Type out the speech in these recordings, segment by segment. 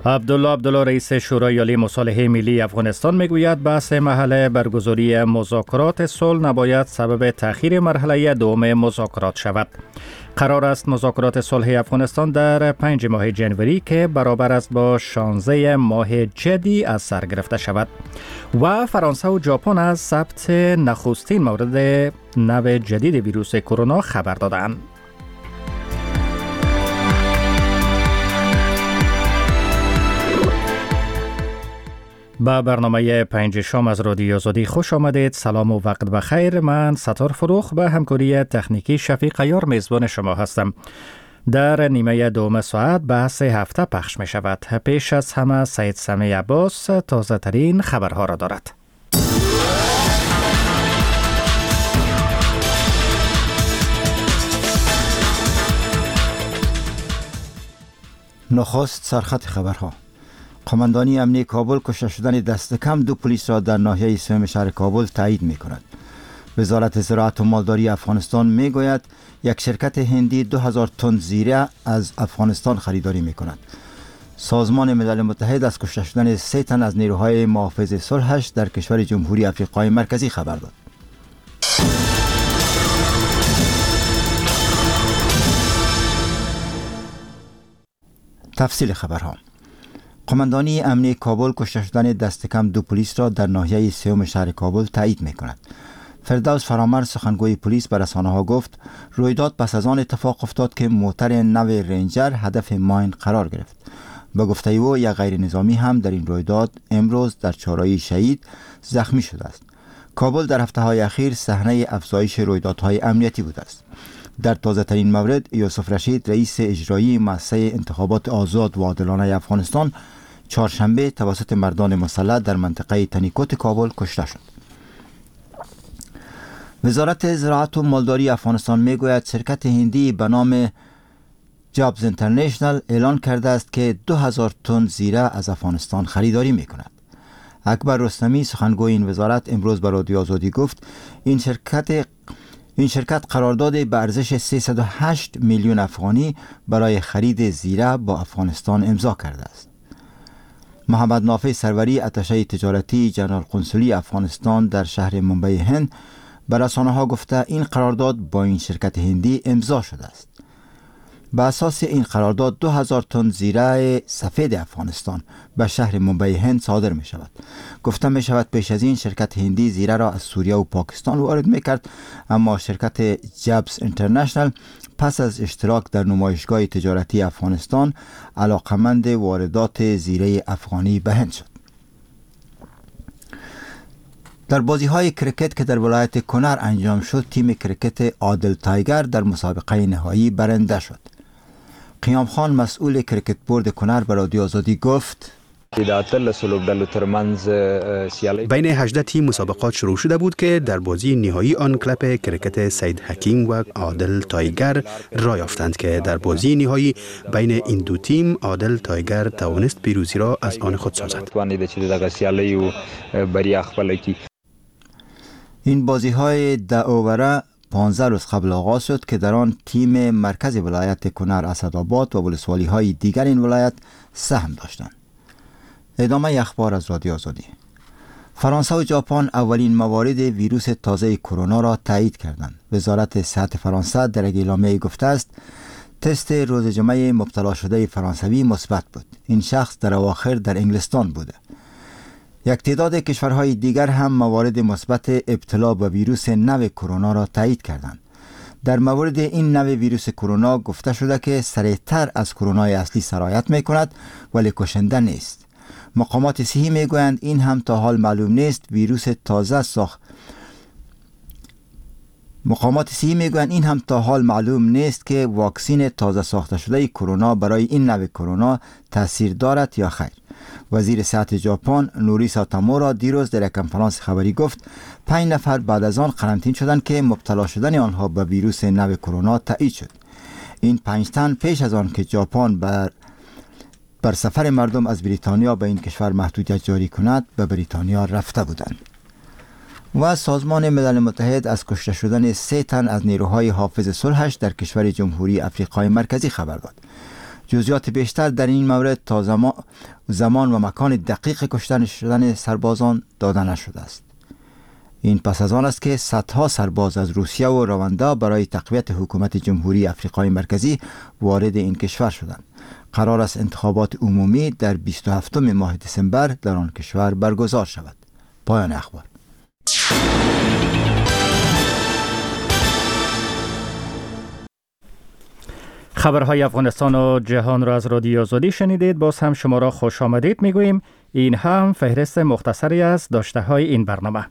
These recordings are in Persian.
عبدالله رئیس شورای عالی مصالحه ملی افغانستان میگوید بحث محل برگزاری مذاکرات صلح نباید سبب تأخیر مرحله دوم مذاکرات شود. قرار است مذاکرات صلح افغانستان در 5 ماه جنوری که برابر است با 16 ماه جدی از سر گرفته شود و فرانسه و ژاپن از ثبت نخستین مورد نو جدید ویروس کرونا خبر دادند. با برنامه 5 شام از رادیو آزادی خوش آمدید. سلام و وقت بخیر. من ستار فروخ به همکاری تکنیکی شفیق عیار میزبان شما هستم. در نیمه دوم ساعت بحث هفته پخش می شود. پیش از همه سید سمیع عباس تازه ترین خبرها را دارد. نخست سرخط خبرها. قماندانی امنیه کابل کشته شدن دست کم 2 پلیس را در ناحیه سوم شهر کابل تایید می کند. وزارت زراعت و مالداری افغانستان می گوید یک شرکت هندی 2000 تن زیره از افغانستان خریداری می کند. سازمان ملل متحد از کشته شدن 3 تن از نیروهای محافظ صلحش در کشور جمهوری آفریقای مرکزی خبر داد. تفصیل خبرها. قماندانی امنیه کابل کشته شدن دست کم 2 پلیس را در ناحیه سوم شهر کابل تایید می کند. فردوس فرامرز سخنگوی پلیس به رسانه‌ها گفت رویداد پس از آن اتفاق افتاد که موتر نو رنجر هدف ماین قرار گرفت. به گفته او یک غیر نظامی هم در این رویداد امروز در چهارراه شهید زخمی شده است. کابل در هفته‌های اخیر صحنه افزایش رویدادهای امنیتی بوده است. در تازه ترین مورد یوسف رشید رئیس اجرایی مؤسسه انتخابات آزاد و عادلانه افغانستان چهارشنبه توسط مردان مسلح در منطقه تنیکوت کابل کشته شد. وزارت زراعت و مالداری افغانستان میگوید شرکت هندی به نام جابز انترنشنال اعلان کرده است که 2000 تن زیره از افغانستان خریداری میکند. اکبر رستمی سخنگوی این وزارت امروز به رادیو آزادی گفت این شرکت قرارداد به ارزش 308 میلیون افغانی برای خرید زیره با افغانستان امضا کرده است. محمد نافع سروری اتشه تجارتی جنرال قنصلی افغانستان در شهر ممبئی هند به رسانه‌ها گفته این قرارداد با این شرکت هندی امضا شده است. به اساس این قرارداد 2000 تن زیره سفید افغانستان به شهر ممبئی هند صادر می شود. گفته می شود پیش از این شرکت هندی زیره را از سوریه و پاکستان وارد می کرد، اما شرکت جابز انترنشنال پس از اشتراک در نمایشگاه تجارتی افغانستان علاقمند واردات زیره افغانی به هند شد. در بازی‌های کرکت که در ولایت کنر انجام شد، تیم کرکت عادل تایگر در مسابقه نهایی برنده شد. قیام خان مسئول کرکت بورد کنر به رادیو آزادی گفت بین 18 تیم مسابقات شروع شده بود که در بازی نهایی آن کلب کرکت سید حکیم و عادل تایگر رای یافتند که در بازی نهایی بین این دو تیم عادل تایگر توانست پیروزی را از آن خود سازد. این بازی‌های 10 اووره 15 روز قبل آغاز شد که در آن تیم مرکز ولایت کنر اسدآباد و ولسوالی‌های دیگر این ولایت سهم داشتند. ادامه اخبار از رادیو آزادی. فرانسه و ژاپن اولین موارد ویروس تازه کرونا را تایید کردند. وزارت صحت فرانسه در یک اعلامیه گفته است تست روز جمعه مبتلا شده فرانسوی مثبت بود. این شخص در اواخر در انگلستان بوده. یک تعداد کشورهای دیگر هم موارد مثبت ابتلا به ویروس نو کرونا را تایید کردند. در مورد این نو ویروس کرونا گفته شده که سریعتر از کرونای اصلی سرایت می کند ولی کشنده نیست. مقامات صحی می گویند این هم تا حال معلوم نیست که واکسین تازه ساخته شده کرونا برای این نو کرونا تاثیر دارد یا خیر. وزیر صحت ژاپن نوریسا تامورا دیروز در یک کنفرانس خبری گفت 5 نفر بعد از آن قرنطینه شدند که مبتلا شدن آنها به ویروس نو کرونا تایید شد. این 5 تن پیش از آن که ژاپن بر سفر مردم از بریتانیا به این کشور محدودیت جاری کند به بریتانیا رفته بودند. و سازمان ملل متحد از کشته شدن 3 تن از نیروهای حافظ صلحش در کشور جمهوری آفریقای مرکزی خبر داد. جزئیات بیشتر در این مورد زمان و مکان دقیق کشته شدن سربازان داده نشده است. این پس از آن است که صدها سرباز از روسیه و رواندا برای تقویت حکومت جمهوری افریقای مرکزی وارد این کشور شدند. قرار است انتخابات عمومی در 27 ماه دسامبر در آن کشور برگزار شود. پایان اخبار. خبرهای افغانستان و جهان را از رادیو آزادی شنیدید. باز هم شما را خوش آمدید میگوییم. این هم فهرست مختصری از داشته های این برنامه.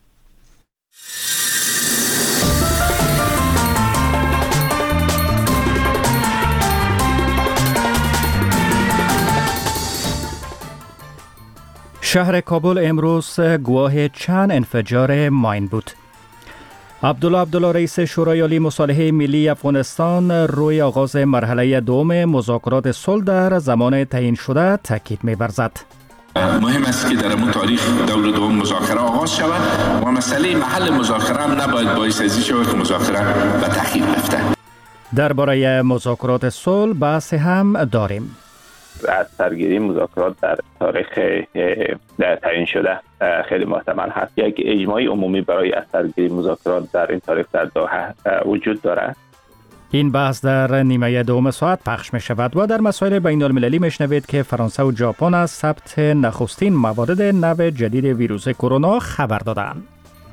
شهر کابل امروز گواه چند انفجار ماین بود. عبدالله رئیس شورای عالی مصالحه ملی افغانستان روی آغاز مرحله دوم مذاکرات صلح در زمان تعیین شده تاکید می‌ورزد. مهم است که در این تاریخ دور دوم مذاکره آغاز شود و مسئله محل مذاکره هم نباید باعث ازی شود که مذاکره به تأخیر رفته. درباره مذاکرات صلح بحث هم داریم. از سرگیری مذاکرات در تاریخ تعیین شده خیلی محتمل هست. یک اجماع عمومی برای از سرگیری مذاکرات در این تاریخ در دوحه وجود دارد. این بحث در نیمه دوم ساعت پخش می شود و در مسائل بین المللی می شنوید که فرانسه و ژاپن از ثبت نخستین موارد نو جدید ویروس کرونا خبر دادند.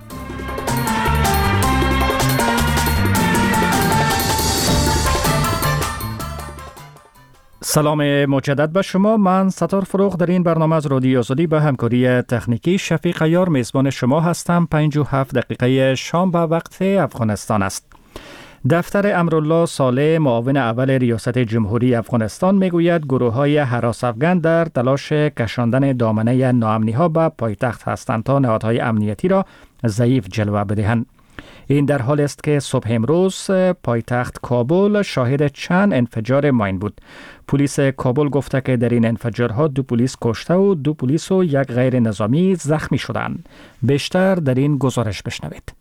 سلام مجدد به شما. من ستار فروغ در این برنامه از رادیو آزادی به همکاری تکنیکی شفیق عیار میزبان شما هستم. 57 دقیقه شام به وقت افغانستان است. دفتر امرالله صالح معاون اول ریاست جمهوری افغانستان میگوید گروه‌های هراس افغان در تلاش کشاندن دامنه ناامنی‌ها به پایتخت هستند تا نهادهای امنیتی را ضعیف جلوه بدهند. این در حال است که صبح امروز پایتخت کابل شاهد چند انفجار ماین بود. پلیس کابل گفته که در این انفجارها 2 پلیس کشته و 2 پلیس و 1 غیر نظامی زخمی شدند. بیشتر در این گزارش بشنوید.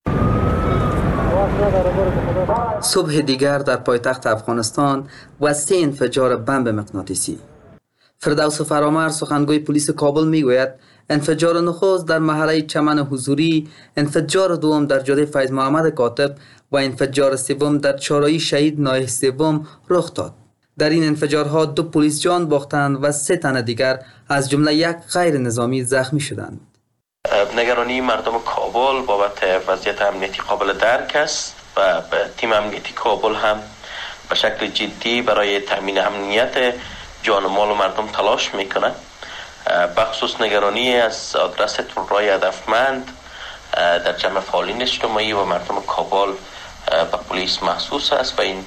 صبح دیگر در پایتخت افغانستان و 3 انفجار بمب مغناطیسی. فردوس فرامرز سخنگوی پلیس کابل میگوید انفجار نخست در محله چمن حضوری، انفجار دوم در جاده فیض محمد کاتب و انفجار سوم در چهارراه شهید نایح سوم رخ داد. در این انفجارها 2 پلیس جان باختند و 3 تن دیگر از جمله 1 غیر نظامی زخمی شدند. نگرانی مردم کابل بابت وضعیت امنیتی قابل درک است و تیم امنیتی کابل هم به شکل جدی برای تامین امنیت جان و مال مردم تلاش میکنه. بخصوص نگرانی از آدرس طلابای هدفمند در جمع فعالین اجتماعی و مردم کابل به پلیس محسوس است و این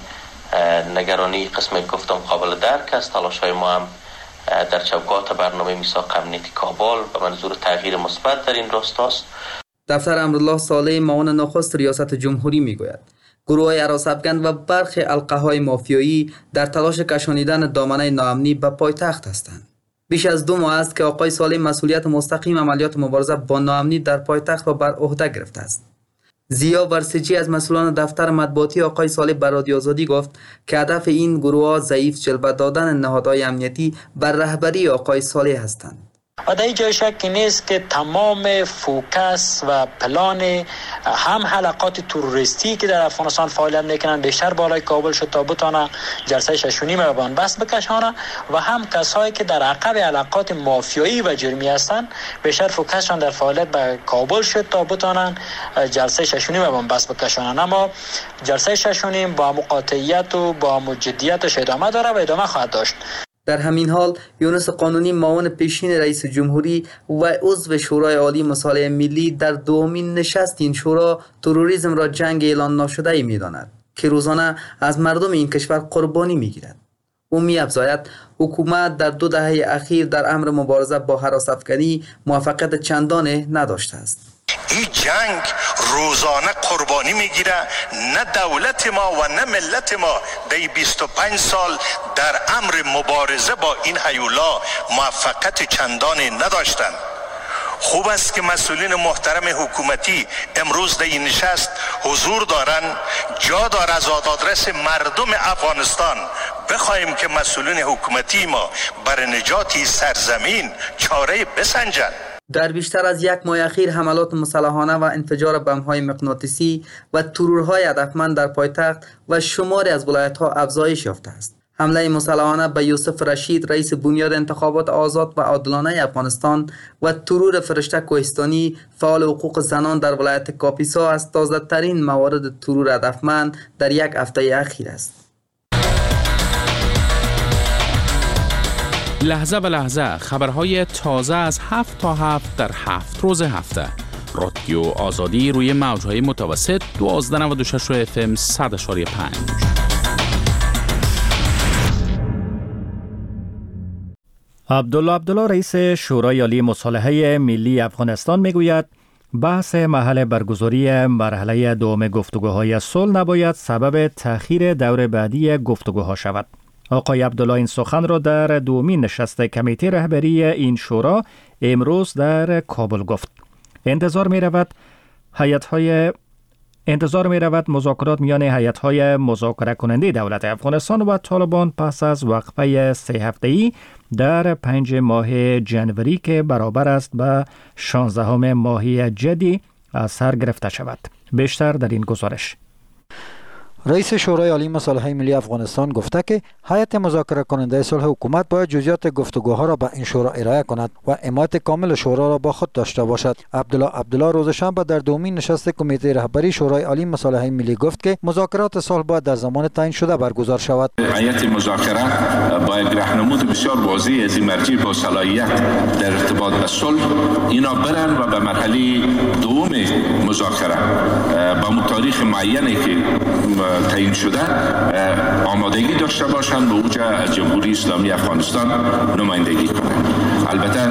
نگرانی قسم گفتم قابل درک است. تلاش‌های ما هم در چوکات برنامه میثاق امنیتی کابل به منظور تغییر مثبت در این راستاست. دفتر امرالله صالح معاون نخست ریاست جمهوری میگوید گروه هراس افغان و برخی القه‌های مافیایی در تلاش کشانیدن دامنه ناامنی به پایتخت هستند. بیش از 2 ماه است که آقای صالح مسئولیت مستقیم عملیات مبارزه با ناامنی در پایتخت را بر عهده گرفته است. زیا ورسیجی از مسئولان دفتر مطبوعاتی آقای صالح به رادیو آزادی گفت که هدف این گروه‌ها ضعیف جلوه دادن نهادهای امنیتی بر رهبری آقای صالح هستند. و در جای شکی نیست که تمام فوکس و پلان هم حلقات تروریستی که در افغانستان فعالیت میکنن بیشتر بالای کابل شد تا بتانه جلسه 6 به بنبست بکشانه و هم کسایی که در عقب حلقات مافیایی و جرمی هستند بیشتر فوکسشان در فعالیت به کابل شد تا بتانن جلسه 6 به بنبست بکشانن. اما جلسه 6 با قاطعیت و با جدیتش ادامه داره و ادامه خواهد داشت. در همین حال یونس قانونی معاون پیشین رئیس جمهوری و عضو شورای عالی مصالحه ملی در دومین نشست این شورا تروریسم را جنگ اعلان ناشده می‌داند که روزانه از مردم این کشور قربانی می‌گیرد. او می‌افزاید حکومت در 2 دهه اخیر در امر مبارزه با هراس افغانی موفقیت چندانی نداشته است. این جنگ روزانه قربانی میگیره، نه دولت ما و نه ملت ما در 25 سال در امر مبارزه با این هیولا موفقیت چندانی نداشتند. خوب است که مسئولین محترم حکومتی امروز در این نشست حضور دارند. جا دارد از آدرس مردم افغانستان بخواهیم که مسئولین حکومتی ما بر نجات سرزمین چاره بسنجند. در بیشتر از یک ماه اخیر حملات مسلحانه و انفجار بم‌های مغناطیسی و ترورهای هدفمند در پایتخت و شماری از ولایت‌ها افزایش یافته است. حمله مسلحانه به یوسف رشید رئیس بنیاد انتخابات آزاد و عادلانه افغانستان و ترور فرشته کوهستانی فعال حقوق زنان در ولایت کاپیسا از تازه‌ترین موارد ترور هدفمند در یک هفته اخیر است. لحظه به لحظه خبرهای تازه از 7 تا 7 در 7 روز هفته. رادیو آزادی روی موجهای متوسط 1296 FM 100.5. عبدالله رئیس شورای عالی مصالحه ملی افغانستان میگوید بحث محل برگزاری مرحله دوم گفتگوهای صلح نباید سبب تأخیر دور بعدی گفتگوها شود. آقای عبدالله این سخن را در دومین نشست کمیته رهبری این شورا امروز در کابل گفت. انتظار می رود مذاکرات میان هیئت‌های مذاکره کننده دولت افغانستان و طالبان پس از وقفه 3 هفته‌ای در 5 ماه جنوری که برابر است به 16 ماه جدی از سر گرفته شود. بیشتر در این گزارش. رئیس شورای عالی مصالحه ملی افغانستان گفته که هیئت مذاکره کننده صلح حکومت باید جزئیات گفتگوها را به این شورا ارائه کند و حمایت کامل شورا را با خود داشته باشد. عبدالله روز شنبه در دومین نشست کمیته رهبری شورای عالی مصالحه ملی گفت که مذاکرات صلح باید در زمان تعیین شده برگزار شود. هیئت مذاکره باید راهنمود بسیار واضح از این مرجع با صلاحیت در ارتباط به صلح اینا برن و به مرحله دوم مذاکره با تاریخ معینی که تعیین شده آمادگی داشته باشند به اوجه از جمهوری اسلامی افغانستان نمایندگی کنند. البته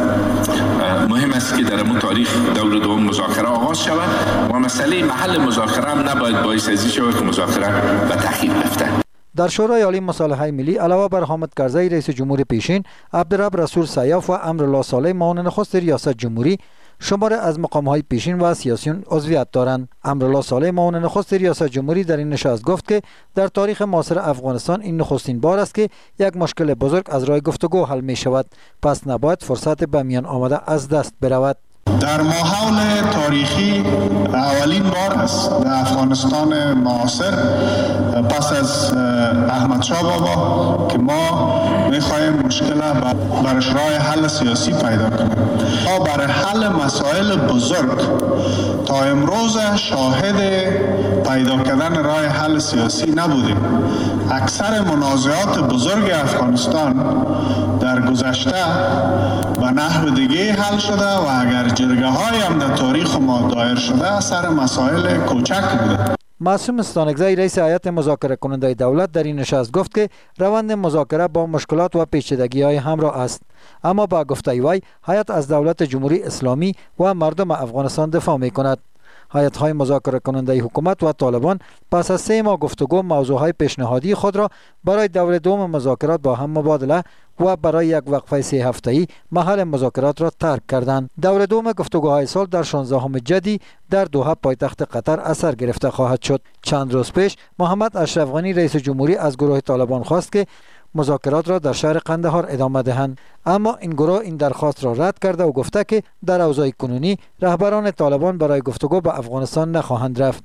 مهم است که در اون تاریخ دور دوم مذاکره آغاز شود و مسئله محل مذاکره هم نباید باعث از این شود که مذاکره به تأخیر بیفته. در شورای عالی مصالحه ملی علاوه بر حامد کرزی رئیس جمهور پیشین، عبدالرب رسول سیاف و امرالله صالح معاون نخست ریاست جمهوری شمار از مقام‌های پیشین و سیاسیون عضویت دارند. امرالله صالح معاون نخست ریاست جمهوری در این نشست گفت که در تاریخ معاصر افغانستان این نخستین بار است که یک مشکل بزرگ از راه گفتگو حل می شود، پس نباید فرصت به میان آمده از دست برود. در ماحول تاریخی اولین بار است در افغانستان معاصر پس از احمد شاه بابا که ما میخواهیم مشکل برش راه حل سیاسی پیدا کنیم. ما برای حل مسائل بزرگ تا امروز شاهد پیدا کردن راه حل سیاسی نبودیم. اکثر منازعات بزرگ افغانستان در گذشته به نحو دیگه حل شده و اگر جرگه های هم در تاریخ ما دایر شده سر مسائل کوچک بوده. معصوم استانکزی رئیس هیئت مذاکره کننده دولت در این نشست گفت که روند مذاکره با مشکلات و پیچیدگی‌های همراه است، اما با گفته وی هیئت از دولت جمهوری اسلامی و مردم افغانستان دفاع می‌کند. هیئت‌های مذاکره کننده حکومت و طالبان پس از 3 ماه گفتگو موضوعهای پیشنهادی خود را برای دور دوم مذاکرات با هم مبادله و برای یک وقفه 3 هفته‌ای محل مذاکرات را ترک کردند. دور دوم گفتگوهای صلح در 16 جدی در دوحه پایتخت قطر از سر گرفته خواهد شد. چند روز پیش محمد اشرف غنی رئیس جمهوری از گروه طالبان خواست که مذاکرات را در شهر قندهار ادامه دهند، اما این گروه این درخواست را رد کرده و گفته که در اوضاع کنونی رهبران طالبان برای گفتگو به افغانستان نخواهند رفت.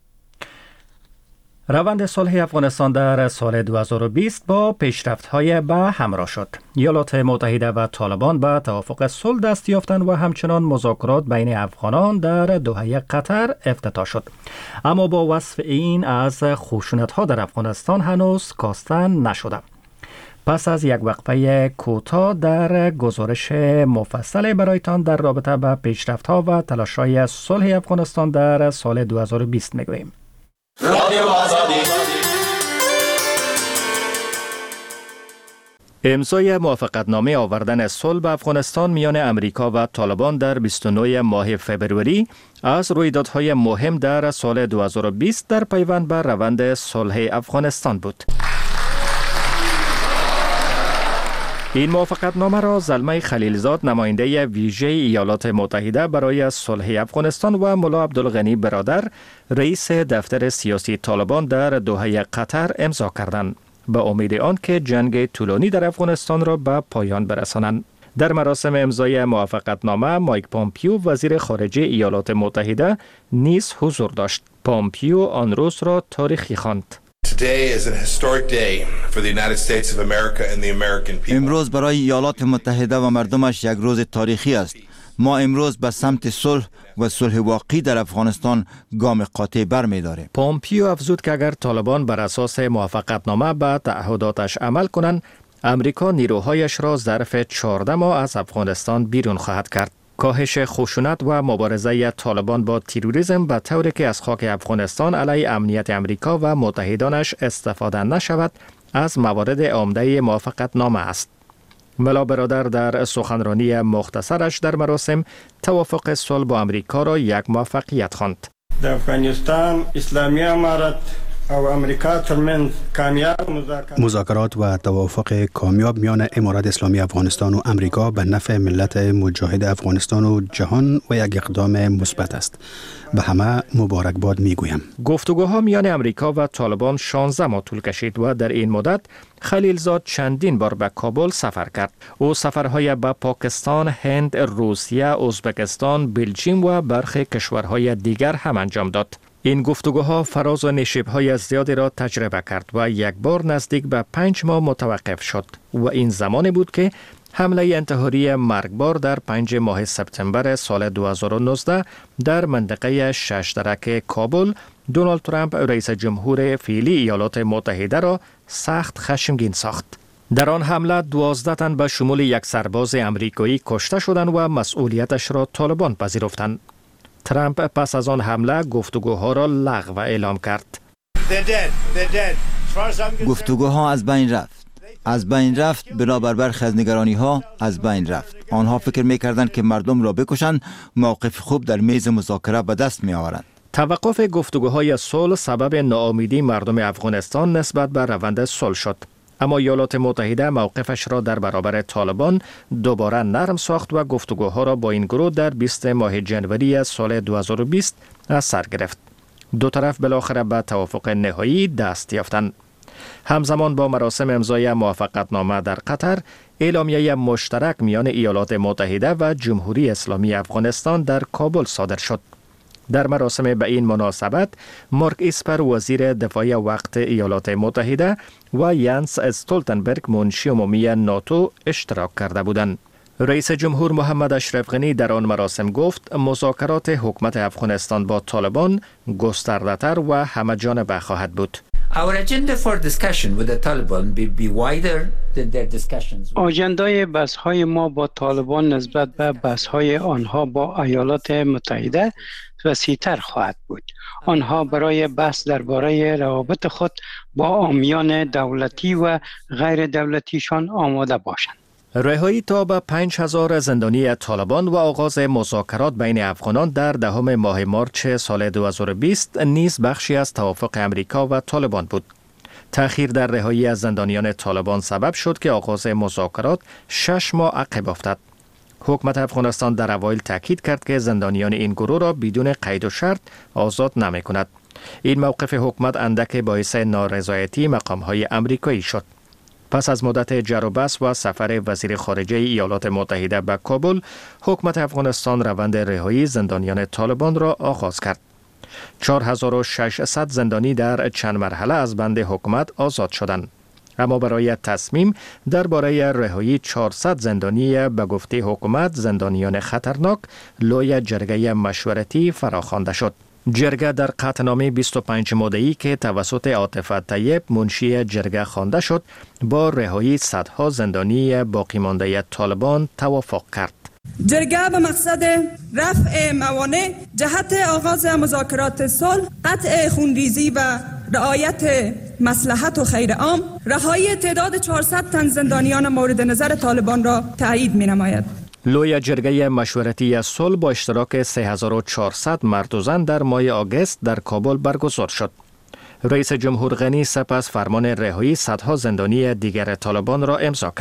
روند صلح افغانستان در سال 2020 با پیشرفت‌های به همراه شد. ایالات متحده و طالبان به توافق صلح دست یافتند و همچنان مذاکرات بین افغانان در دوحه قطر افتتاح شد. اما با وصف این از خشونت‌ها در افغانستان هنوز کاسته نشده. پس از یک وقفه کوتاه در گزارش مفصل برایتان در رابطه با پیشرفت‌ها و تلاش‌های صلح افغانستان در سال 2020 می‌گوییم. امضای موافقتنامه آوردن صلح به افغانستان میان امریکا و طالبان در 29 ماه فبروری از رویدادهای مهم در سال 2020 در پیوند به روند صلح افغانستان بود. این موافقتنامه را زلمه خلیلزاد نماینده ویژه ایالات متحده برای صلح افغانستان و ملا عبدالغنی برادر رئیس دفتر سیاسی طالبان در دوحه قطر امضا کردند به امید آن که جنگ طولانی در افغانستان را به پایان برسانند. در مراسم امضای موافقتنامه مایک پامپیو وزیر خارجه ایالات متحده نیز حضور داشت. پامپیو آن روز را تاریخی خواند. امروز برای ایالات متحده و مردمش یک روز تاریخی است. ما امروز به سمت صلح و صلح واقعی در افغانستان گام قاطع برمی‌داریم. پامپیو افزود که اگر طالبان بر اساس موافقتنامه به تعهداتش عمل کنند، امریکا نیروهایش را ظرف 14 ماه از افغانستان بیرون خواهد کرد. کاهش خشونت و مبارزه طالبان با تروریسم به طوری که از خاک افغانستان علیه امنیت امریکا و متحدانش استفاده نشود از موارد عمده موافقتنامه است. ملا برادر در سخنرانی مختصرش در مراسم توافق صلح با امریکا را یک موفقیت خواند. در افغانستان اسلامی امارت او امریکا ترمن کامیاب مذاکرات و توافق کامیاب میان امارت اسلامی افغانستان و امریکا به نفع ملت مجاهد افغانستان و جهان و یک اقدام مثبت است. به همه مبارکباد میگویم. گفتگوها میان امریکا و طالبان 16 ماه طول کشید و در این مدت خلیلزاد چندین بار به کابل سفر کرد. او سفرهای به پاکستان، هند، روسیه، ازبکستان، بلژیم و برخی کشورهای دیگر هم انجام داد. این گفتگوها فراز و نشیب‌های زیادی را تجربه کرد و یک بار نزدیک به 5 ماه متوقف شد و این زمانی بود که حمله انتحاری مرگبار در 5 ماه سپتامبر سال 2019 در منطقه ششترک کابل دونالد ترامپ رئیس جمهور فعلی ایالات متحده را سخت خشمگین ساخت. در آن حمله 12 تن به شمول یک سرباز امریکایی کشته شدند و مسئولیتش را طالبان پذیرفتند. ترامپ پس از آن حمله گفتگوها را لغو اعلام کرد. گفتگوها از بین رفت بنابر برخی از نگرانی ها از بین رفت. آنها فکر می‌کردند که مردم را بکشند، موقف خوب در میز مذاکره به دست می‌آورند. توقف گفتگوهای صلح سبب ناامیدی مردم افغانستان نسبت به روند صلح شد. اما ایالات متحده موقفش را در برابر طالبان دوباره نرم ساخت و گفتگوها را با این گروه در 20 ماه ژانویه سال 2020 از سر گرفت. دو طرف بالاخره به توافق نهایی دست یافتند. همزمان با مراسم امضای موافقتنامه در قطر، اعلامیه مشترک میان ایالات متحده و جمهوری اسلامی افغانستان در کابل صادر شد. در مراسم به این مناسبت مارک اسپر وزیر دفاع وقت ایالات متحده و یانس استولتنبرگ منشی عمومی ناتو اشتراک کرده بودند. رئیس جمهور محمد اشرف غنی در آن مراسم گفت مذاکرات حکومت افغانستان با طالبان گسترده‌تر و همه‌جانبه خواهد بود. آجندای بحث‌های ما با طالبان نسبت به بحث‌های آنها با ایالات متحده وسیع‌تر خواهد بود. آنها برای بحث درباره روابط خود با عامیان دولتی و غیر دولتیشان آماده باشند. رهایی تا به 5000 زندانی طالبان و آغاز مذاکرات بین افغانان در 10 ماه مارچ سال 2020 نیز بخشی از توافق امریکا و طالبان بود. تأخیر در رهایی از زندانیان طالبان سبب شد که آغاز مذاکرات 6 ماه عقب افتاد. حکومت افغانستان در اوایل تاکید کرد که زندانیان این گروه را بدون قید و شرط آزاد نمی‌کند. این موقف حکومت اندک باعث نارضایتی مقام‌های آمریکایی شد. پس از مدت جر و بحث و سفر وزیر خارجه ایالات متحده به کابل، حکومت افغانستان روند رهایی زندانیان طالبان را آغاز کرد. 4600 زندانی در چند مرحله از بند حکومت آزاد شدند. اما برای تصمیم درباره رهایی 400 زندانی به گفته حکومت زندانیان خطرناک، لوی جرگه مشورتی فراخوانده شد. جرگه در قطعنامه 25 ماده‌ای که توسط عاطف طیب منشی جرگه خوانده شد، با رهایی صدها زندانی باقی مانده طالبان توافق کرد. جرگه به مقصد رفع موانع جهت آغاز مذاکرات صلح، قطع خونریزی و رعایت مصلحت و خیر عام، رهایی تعداد 400 تن زندانیان مورد نظر طالبان را تایید می‌نماید. لوی جرگه مشورتی صلح با اشتراک 3400 مرد و زن در ماه آگوست در کابل برگزار شد. رئیس جمهور غنی سپس فرمان رهایی صدها زندانی دیگر طالبان را امضا کرد.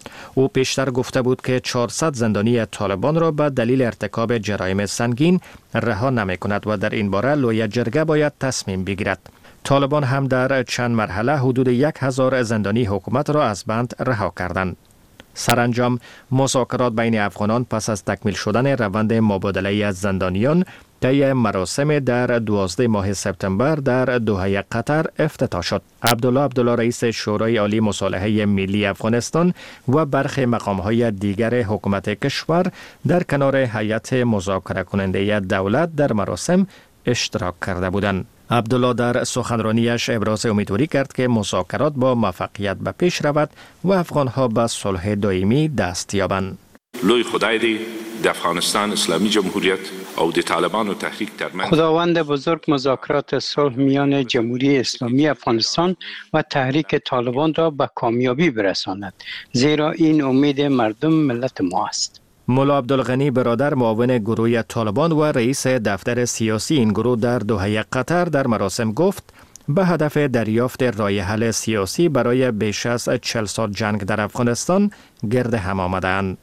او پیشتر گفته بود که 400 زندانی طالبان را به دلیل ارتکاب جرایم سنگین رها نمی کند و در این باره لوی جرگه باید تصمیم بگیرد. طالبان هم در چند مرحله حدود 1000 زندانی حکومت را از بند رها کردند. سرانجام مذاکرات بین افغانان پس از تکمیل شدن روند مبادله از زندانیان طی مراسم در 12 ماه سپتامبر در دوحه قطر افتتاح شد. عبدالله رئیس شورای عالی مصالحه ملی افغانستان و برخی مقام‌های دیگر حکومت کشور در کنار هیئت مذاکره کننده دولت در مراسم اشتراک کرده بودند. عبدالله در سخنرانیش ابراز امیدواری کرد که مذاکرات با موفقیت به پیش رود و افغان‌ها به صلح دائمی دست یابند. لوی خدای دی د افغانستان اسلامی جمهوریت او د طالبانو تحریک ترمن خداوند بزرگ مذاکرات صلح میان جمهوری اسلامی افغانستان و تحریک طالبان را به کامیابی برساند، زیرا این امید مردم ملت ما است. مولا عبدالغنی برادر معاون گروه طالبان و رئیس دفتر سیاسی این گروه در دوحه قطر در مراسم گفت به هدف دریافت راه حل سیاسی برای بیش از 40 سال جنگ در افغانستان گرد هم آمدند.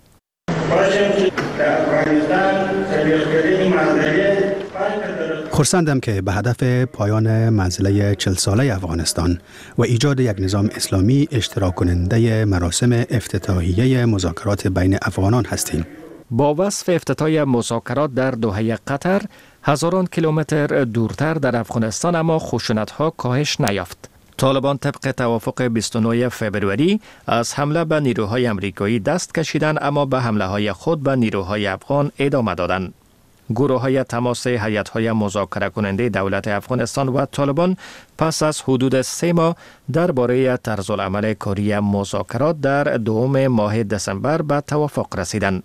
خرسندم که به هدف پایان منزله 40 ساله افغانستان و ایجاد یک نظام اسلامی اشتراک کننده مراسم افتتاحیه مذاکرات بین افغانان هستیم. با وصف افتتاح مذاکرات در دوحه قطر، هزاران کیلومتر دورتر در افغانستان اما خشونت‌ها کاهش نیافت. طالبان طبق توافق 29 فوریه از حمله به نیروهای آمریکایی دست کشیدند، اما به حمله‌های خود به نیروهای افغان ادامه دادند. گروه‌های تماس هیئت‌های مذاکره کننده دولت افغانستان و طالبان پس از حدود 3 ماه درباره طرزالعمل کاری مذاکرات در دوم ماه دسامبر به توافق رسیدند.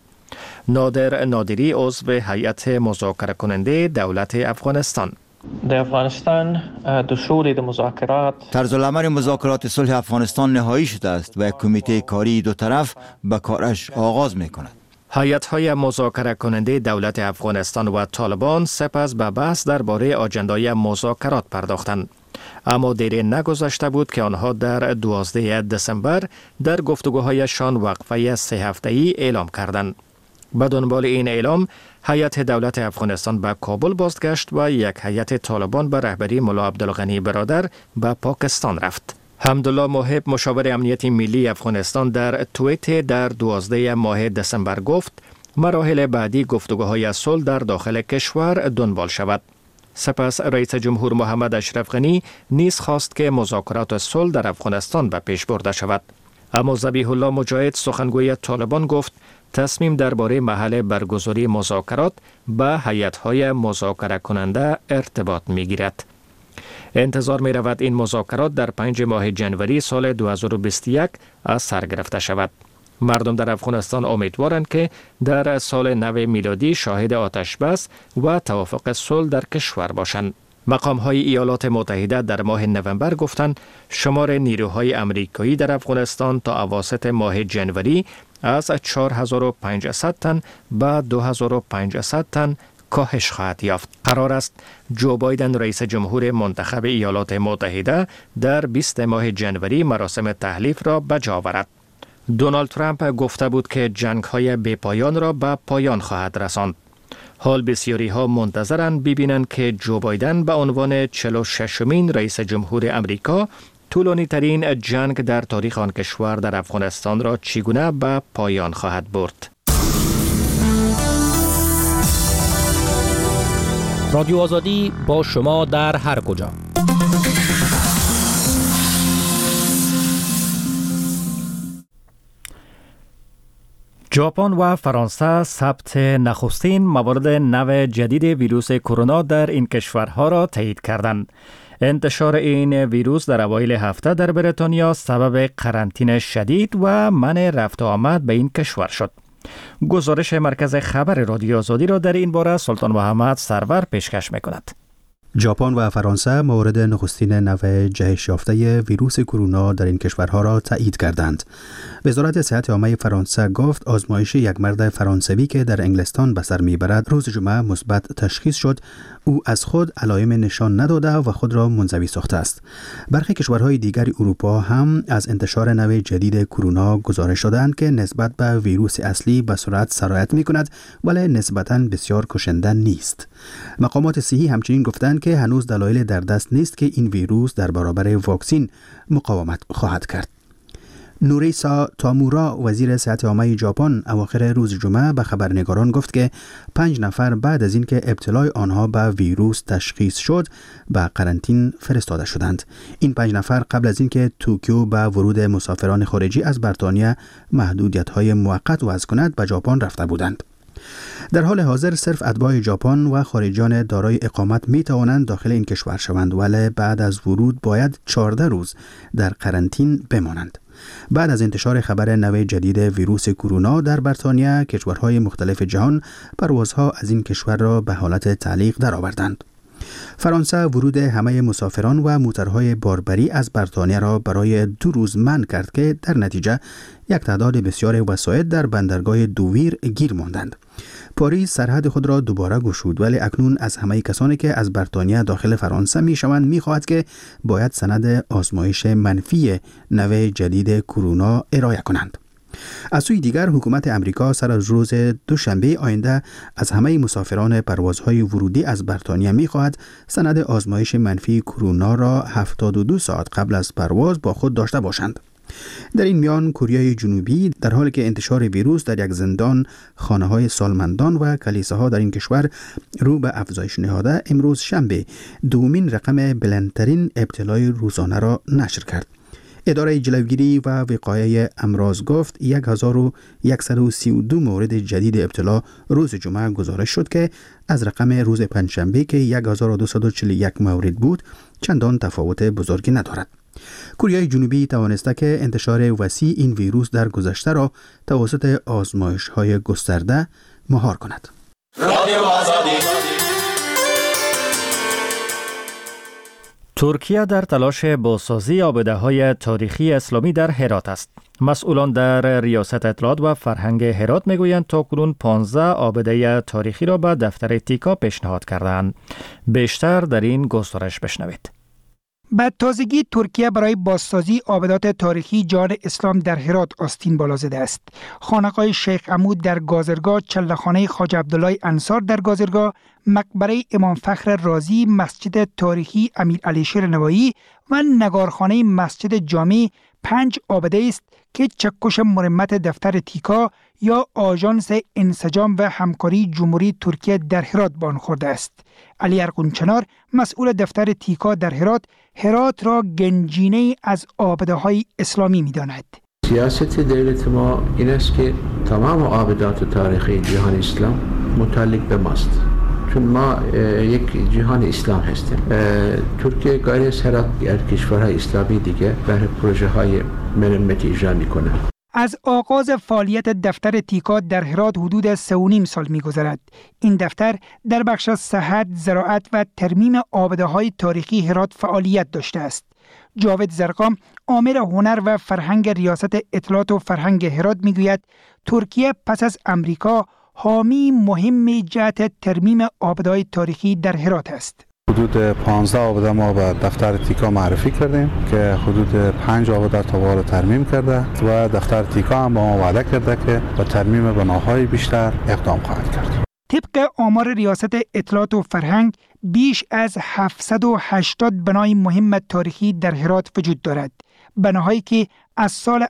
نادر نادری عضو هیئت مذاکره کننده دولت افغانستان: در افغانستان دستور مذاکرات طرزالعمل مذاکرات صلح افغانستان نهایی شده است و یک کمیته کاری دو طرف به کارش آغاز می‌کند. هیئت‌های مذاکره کننده دولت افغانستان و طالبان سپس به بحث درباره آجندای مذاکرات پرداختند. اما دیری نگذشته بود که آنها در 12 دسامبر در گفتگوهایشان وقفه 3 هفته‌ای اعلام کردند. به دنبال این اعلام، هیئت دولت افغانستان به کابل بازگشت و یک هیئت طالبان به رهبری مولا عبدالغنی برادر به پاکستان رفت. حمدالله محب مشاور امنیت ملی افغانستان در توییت در 12 ماه دسامبر گفت مراحل بعدی گفتگوهای صلح در داخل کشور دنبال شود. سپس رئیس جمهور محمد اشرف غنی نیز خواست که مذاکرات صلح در افغانستان به پیش برده شود. اما ذبیح الله مجاهد سخنگوی طالبان گفت تصمیم درباره محل برگزاری مذاکرات به هیئت‌های مذاکره کننده ارتباط می‌گیرد. انتظار می رود این مذاکرات در 5 ماه جنوری سال 2021 از سر گرفته شود. مردم در افغانستان امیدوارند که در سال نو میلادی شاهد آتش بس و توافق صلح در کشور باشند. مقام‌های ایالات متحده در ماه نوامبر گفتند شمار نیروهای آمریکایی در افغانستان تا اواسط ماه جنوری از 4500 تن به 2500 تن کاهش خواهد یافت. قرار است جو بایدن رئیس جمهور منتخب ایالات متحده در 20 ماه جنوری مراسم تحلیف را به جا آورد. دونالد ترامپ گفته بود که جنگ‌های بی‌پایان را به پایان خواهد رساند. حال بسیاری ها منتظرند ببینند که جو بایدن به عنوان 46مین رئیس جمهور امریکا طولانی ترین جنگ در تاریخ آن کشور در افغانستان را چگونه به پایان خواهد برد. رادیو آزادی با شما در هر کجا. ژاپن و فرانسه ثبت نخستین موارد نو جدید ویروس کرونا در این کشورها را تایید کردند. انتشار این ویروس در اوایل هفته در بریتانیا سبب قرنطینه شدید و منع رفت و آمد به این کشور شد. گزارش مرکز خبر رادیو آزادی را در این باره سلطان محمد سرور پیشکش می‌کند. ژاپن و فرانسه مورد نخستین نوع جهش یافته ویروس کرونا در این کشورها را تایید کردند. وزارت صحت عامه فرانسه گفت آزمایش یک مرد فرانسوی که در انگلستان به سر میبرد روز جمعه مثبت تشخیص شد. او از خود علائم نشان نداده و خود را منزوی ساخته است. برخی کشورهای دیگر اروپا هم از انتشار نوع جدید کرونا گزارش دادند که نسبت به ویروس اصلی به سرعت سرایت می‌کند ولی نسبتاً بسیار کشنده نیست. مقامات صحی همچنین گفتند که هنوز دلایل در دست نیست که این ویروس در برابر واکسن مقاومت خواهد کرد. نوریسا تامورا وزیر صحت عامه ژاپن اواخر روز جمعه به خبرنگاران گفت که 5 نفر بعد از اینکه ابتلای آنها به ویروس تشخیص شد به قرنطینه فرستاده شدند. این 5 نفر قبل از اینکه توکیو به ورود مسافران خارجی از بریتانیا محدودیت‌های موقت وضع کند به ژاپن رفته بودند. در حال حاضر صرف اتباع ژاپن و خارجیان دارای اقامت می توانند داخل این کشور شوند ولی بعد از ورود باید 14 روز در قرنطینه بمانند. بعد از انتشار خبر نوع جدید ویروس کرونا در بریتانیا، کشورهای مختلف جهان پروازها از این کشور را به حالت تعلیق درآوردند. فرانسه ورود همه مسافران و موترهای باربری از بریتانیا را برای 2 روز منع کرد که در نتیجه یک تعداد بسیار وسایط در بندرگاه دوویر گیر ماندند. پاریس سرحد خود را دوباره گشود ولی اکنون از همه کسانی که از بریتانیا داخل فرانسه میشوند میخواهد که باید سند آزمایش منفی نوع جدید کرونا ارائه کنند. از سوی دیگر حکومت امریکا سر از روز دوشنبه آینده از همه مسافران پروازهای ورودی از بریتانیا می‌خواهد سند آزمایش منفی کرونا را 72 ساعت قبل از پرواز با خود داشته باشند. در این میان کره جنوبی در حالی که انتشار ویروس در یک زندان، خانه‌های سالمندان و کلیساها در این کشور رو به افزایش نهاده، امروز شنبه دومین رقم بلندترین ابتلای روزانه را نشر کرد. اداره جلوگیری و وقایع امراض گفت 1132 مورد جدید ابتلا روز جمعه گزارش شد که از رقم روز پنجشنبه که 1241 مورد بود چندان تفاوت بزرگی ندارد. کره جنوبی توانسته که انتشار وسیع این ویروس در گذشته را توسط آزمایش‌های گسترده مهار کند. ترکیه در تلاش بازسازی آبده‌های تاریخی اسلامی در هرات است. مسئولان در ریاست اطلاعات و فرهنگ هرات میگویند تاکنون 15 آبده تاریخی را به دفتر تیکا پیشنهاد کردند. بیشتر در این گزارش بشنوید. به تازگی ترکیه برای بازسازی آبدات تاریخی جان اسلام در هرات آستین بالا زده است. خانقاه شیخ عمود در گازرگاه، چله‌خانه خواجه عبدالله انصار در گازرگاه، مقبره امام فخر رازی، مسجد تاریخی امیر علی شیر نوایی و نگارخانه مسجد جامع 5 آبده است که چکش مرمت دفتر تیکا یا آژانس انسجام و همکاری جمهوری ترکیه در هرات به آن خورده است. علی ارغونچنار مسئول دفتر تیکا در هرات را گنجینه از آبده‌های اسلامی می‌داند. سیاست دولت ما این است که تمام آبدات تاریخی جهان اسلام متعلق به ماست، چون ما یک جهان اسلام هستیم. ترکیه غیر از هرات کشورهای اسلامی دیگه برای پروژه های مرمتی اجرا میکنه. از آغاز فعالیت دفتر تیکا در هرات حدود 3.5 سال می‌گذرد. این دفتر در بخش صحت، زراعت و ترمیم آبده‌های تاریخی هرات فعالیت داشته است. جاوید زرقام، آمر هنر و فرهنگ ریاست اطلاعات و فرهنگ هرات میگوید ترکیه پس از امریکا حامی مهم جهت ترمیم آبده‌های تاریخی در هرات است. حدود 15 آبده ما به دفتر تیکا معرفی کردیم که حدود 5 آبده تا ترمیم کرده و دفتر تیکا هم با ما وعده کرده که به ترمیم بناهای بیشتر اقدام خواهد کرد. طبق آمار ریاست اطلاعات و فرهنگ بیش از 780 بنای مهم تاریخی در هرات وجود دارد. بناهایی که از سال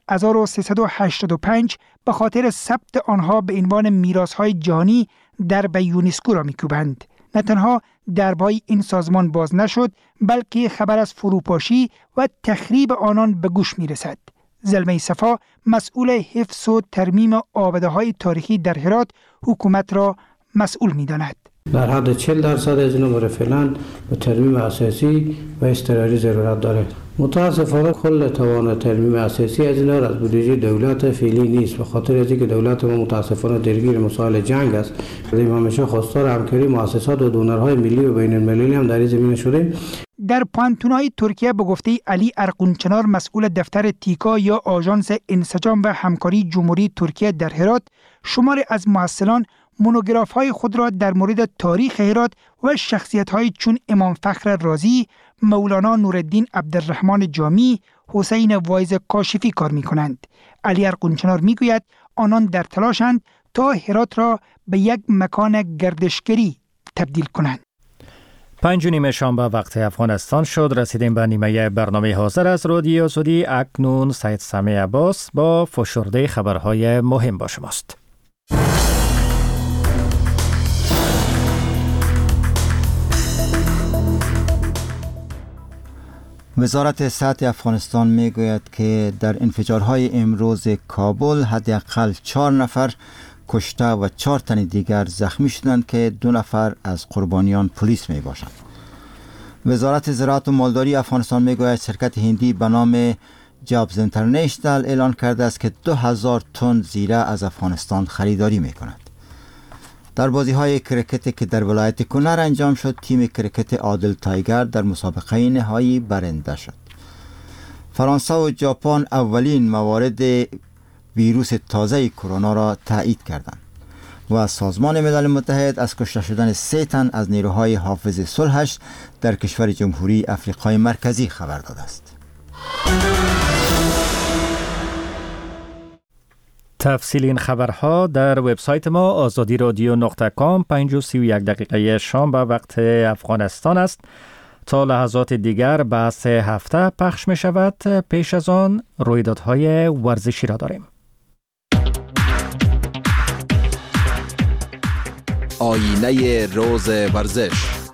1385 به خاطر ثبت آنها به عنوان میراث‌های جهانی درب یونسکو را می‌کوبند. نه تنها دربای این سازمان باز نشد، بلکه خبر از فروپاشی و تخریب آنان به گوش می‌رسد. زلمه صفا مسئول حفظ و ترمیم آبده‌های تاریخی در هرات حکومت را مسئول می‌داند. در حد 40% از اینا برای فعلا به ترمیم اساسی و اضطراری ضرورت داره. متاسفانه کل توان ترمیم اساسی از اینا از بودجه دولت فعلی نیست، به خاطر از اینکه دولت ما متاسفانه درگیر مسائل جنگ است. ما همیشه خواستار همکاری مؤسسات و دونرهای ملی و بین المللی هم در این زمینه شدیم. در پانتونای ترکیه به گفته علی ارقونچنار مسئول دفتر تیکا یا آژانس انسجام و همکاری جمهوری ترکیه در هرات، شماری از ممثلان مونوگراف های خود را در مورد تاریخ هرات و شخصیت های چون امام فخر رازی، مولانا نورالدین عبدالرحمن جامی، حسین وایز کاشفی کار می کنند. علی ارقونچنار می گوید آنان در تلاشند تا هرات را به یک مکان گردشگری تبدیل کنند. 5:30 شنبه وقت افغانستان شد. رسیدیم به نیمه برنامه حاضر از رادیو آزادی. اکنون سید سامی عباس با فشرده خبرهای مهم با شماست. وزارت صحت افغانستان می گوید که در انفجارهای امروز کابل حداقل 4 نفر کشته و 4 تن دیگر زخمی شدند که 2 نفر از قربانیان پلیس می باشند. وزارت زراعت و مالداری افغانستان می گوید شرکت هندی به نام جابز انترنشنال اعلان کرده است که 2000 تن زیره از افغانستان خریداری می کند. در بازی های کرکت که در ولایت کنر انجام شد، تیم کرکت عادل تایگر در مسابقه نهایی برنده شد. فرانسه و ژاپن اولین موارد ویروس تازه کرونا را تایید کردند و سازمان ملل متحد از کشته شدن 3 تن از نیروهای حافظ صلحش در کشور جمهوری افریقای مرکزی خبر داده است. تفصیل این خبرها در وبسایت ما azadiradyo.com. 5:31 شنبه وقت افغانستان است. تا لحظات دیگر بحث هفته پخش می شود. پیش از آن رویدادهای ورزشی را داریم. آینه روز ورزش.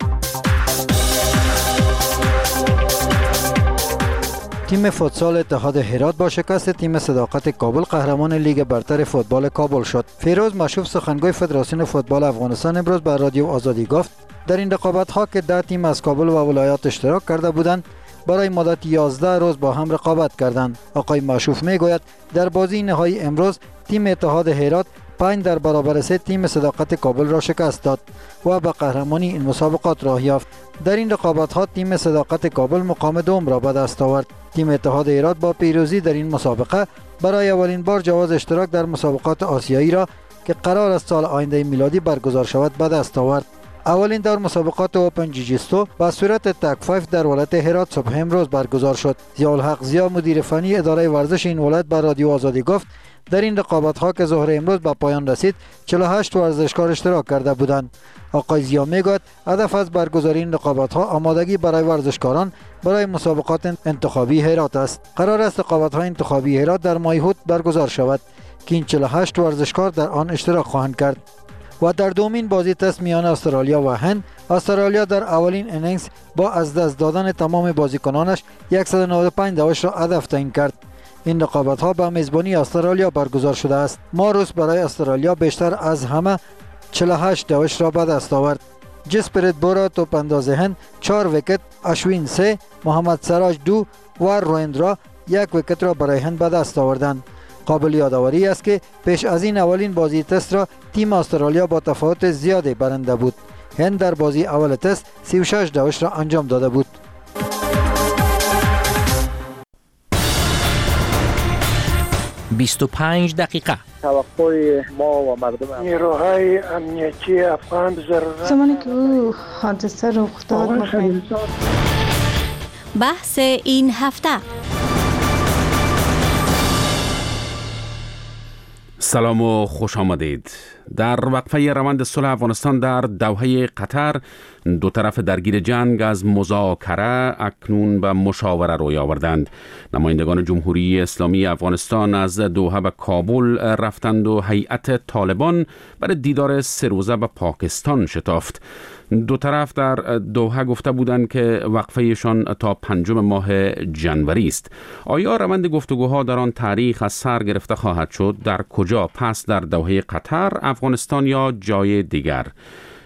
تیم فوتسال اتحاد هرات با شکست تیم صداقت کابل قهرمان لیگ برتر فوتبال کابل شد. فیروز مشوف سخنگوی فدراسیون فوتبال افغانستان امروز به رادیو آزادی گفت در این رقابت‌ها که 10 تیم از کابل و ولایات اشتراک کرده بودند برای مدت 11 روز با هم رقابت کردند. آقای مشوف میگوید در بازی نهایی امروز تیم اتحاد هرات 5 در برابر 3 تیم صداقت کابل را شکست داد و به قهرمانی این مسابقات راه یافت. در این رقابت‌ها تیم صداقت کابل مقام دوم را به دست آورد. تیم اتحاد هرات با پیروزی در این مسابقه برای اولین بار جواز اشتراک در مسابقات آسیایی را که قرار است سال آینده میلادی برگزار شود به دست آورد. اولین دور مسابقات اوپن جیجیستو با صورت تک 5 در ولایت هرات صبح امروز برگزار شد. ضیاءالحق ضیا مدیر فنی اداره ورزش این ولایت به رادیو آزادی گفت در این رقابت‌ها که ظهر امروز به پایان رسید 48 ورزشکار اشتراک کرده بودند. آقای ضیا میگوید هدف از برگزاری این رقابت‌ها آمادگی برای ورزشکاران برای مسابقات انتخابی هرات است. قرار است رقابت‌های انتخابی هرات در ماه هوت برگزار شود که این 48 ورزشکار در آن اشتراک خواهند کرد. و در دومین بازی تست میان استرالیا و هند، استرالیا در اولین انینگز با از دست دادن تمام بازیکنانش 195 دوش را هدف تعیین کرد. این رقابت‌ها به میزبانی استرالیا برگزار شده است. ماروس برای استرالیا بیشتر از همه 48 دوش را به دست آورد. جسپریت بورا توپ انداز هند 4 ویکت، اشوین 3، محمد سراج 2 و رویندرا 1 ویکت را برای هند به دست آوردند. قابل یادآوری است که پیش از این اولین بازی تست را تیم استرالیا با تفاوت زیادی برنده بود. هند در بازی اول تست 36 دوش را انجام داده بود. «25 دقیقه». توقع ما و مردم نیروهای امنیتی افغان زمانی که او حادثه رخ داد بحث این هفته. سلام و خوش آمدید. در وقفه روند صلح افغانستان در دوحه قطر دو طرف درگیر جنگ از مذاکره اکنون به مشاوره روی آوردند. نمایندگان جمهوری اسلامی افغانستان از دوحه به کابل رفتند و هیئت طالبان برای دیدار 3 روزه به پاکستان شتافت. دو طرف در دوحه گفته بودند که وقفهشان تا 5 ماه جنوری است. آیا روند گفتگوها در آن تاریخ از سر گرفته خواهد شد؟ در کجا؟ پس در دوحه قطر، افغانستان یا جای دیگر؟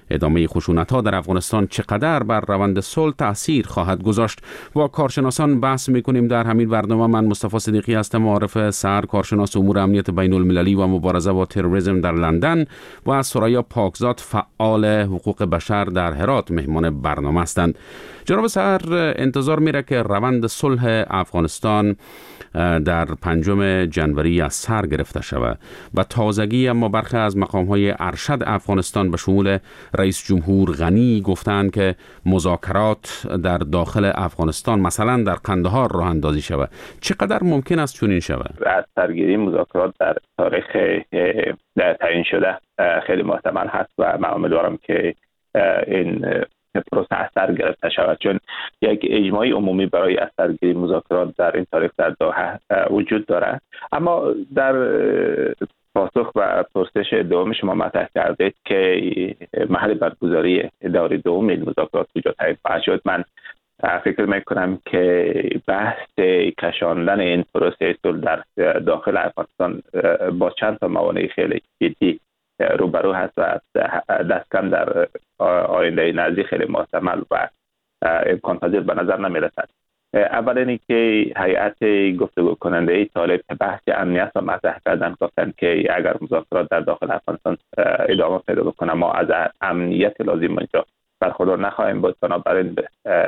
ادامه خشونت‌ها در افغانستان چقدر بر روند صلح تأثیر خواهد گذاشت. با کارشناسان بحث می‌کنیم در همین برنامه. من مصطفی صدیقی هستم، معارف سر کارشناس امور امنیت بین‌المللی و مبارزه با تروریسم در لندن، و سریا پاکزاد فعال حقوق بشر در هرات مهمان برنامه هستند. جناب سر، انتظار میره که روند صلح افغانستان در 5 جنوری از سر گرفته شود و تازگی، اما برخی از مقام‌های ارشد افغانستان به شمول رئیس جمهور غنی گفتند که مذاکرات در داخل افغانستان مثلا در قندهار راه اندازی شود. چقدر ممکن است چنین شود؟ از سرگیری مذاکرات در تاریخ تعیین شده خیلی محتمل هست و من امیدوارم که این پروسه از سر گرفته شود، چون یک اجماعی عمومی برای از سرگیری مذاکرات در این تاریخ در دوحه وجود دارد. اما در پاسخ و پرسش دوم شما مطرح کردید که محل برگزاری دور دوم این مذاکرات کجا تعیین خواهد شد. من فکر میکنم که بحث کشاندن این پروسه صلح در داخل افغانستان با چند تا موانع خیلی جدی روبرو هست و دست کم در آینده نزدیک خیلی محتمل و امکان پذیر به نظر نمی رسد. اول اینی که هیئت گفتگو کننده طالب بحث امنیت را مطرح کردن، گفتن که اگر مذاکرات در داخل افغانستان ادامه پیدا بکنه ما از امنیت لازم اینجا برخوردار نخواهیم بود، بنابراین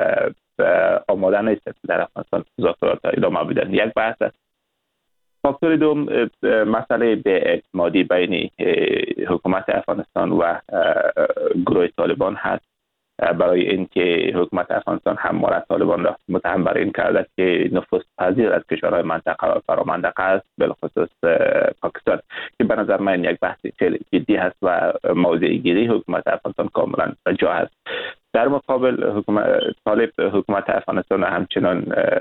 آماده نیست در افغانستان مذاکرات ادامه بدن. یک بحث است. فاکتور دوم مسئله بی‌اعتمادی بین حکومت افغانستان و گروه طالبان هست، برای اینکه حکومت افغانستان همواره طالبان را متهم بر این کرده که نفوذ پذیر از کشورهای منطقه و فرامنطقه است، بالخصوص پاکستان، که به نظر من یک بحث خیلی جدی هست و موضع گیری حکومت افغانستان کاملا جا هست. در مقابل حکومت افغانستان همچنان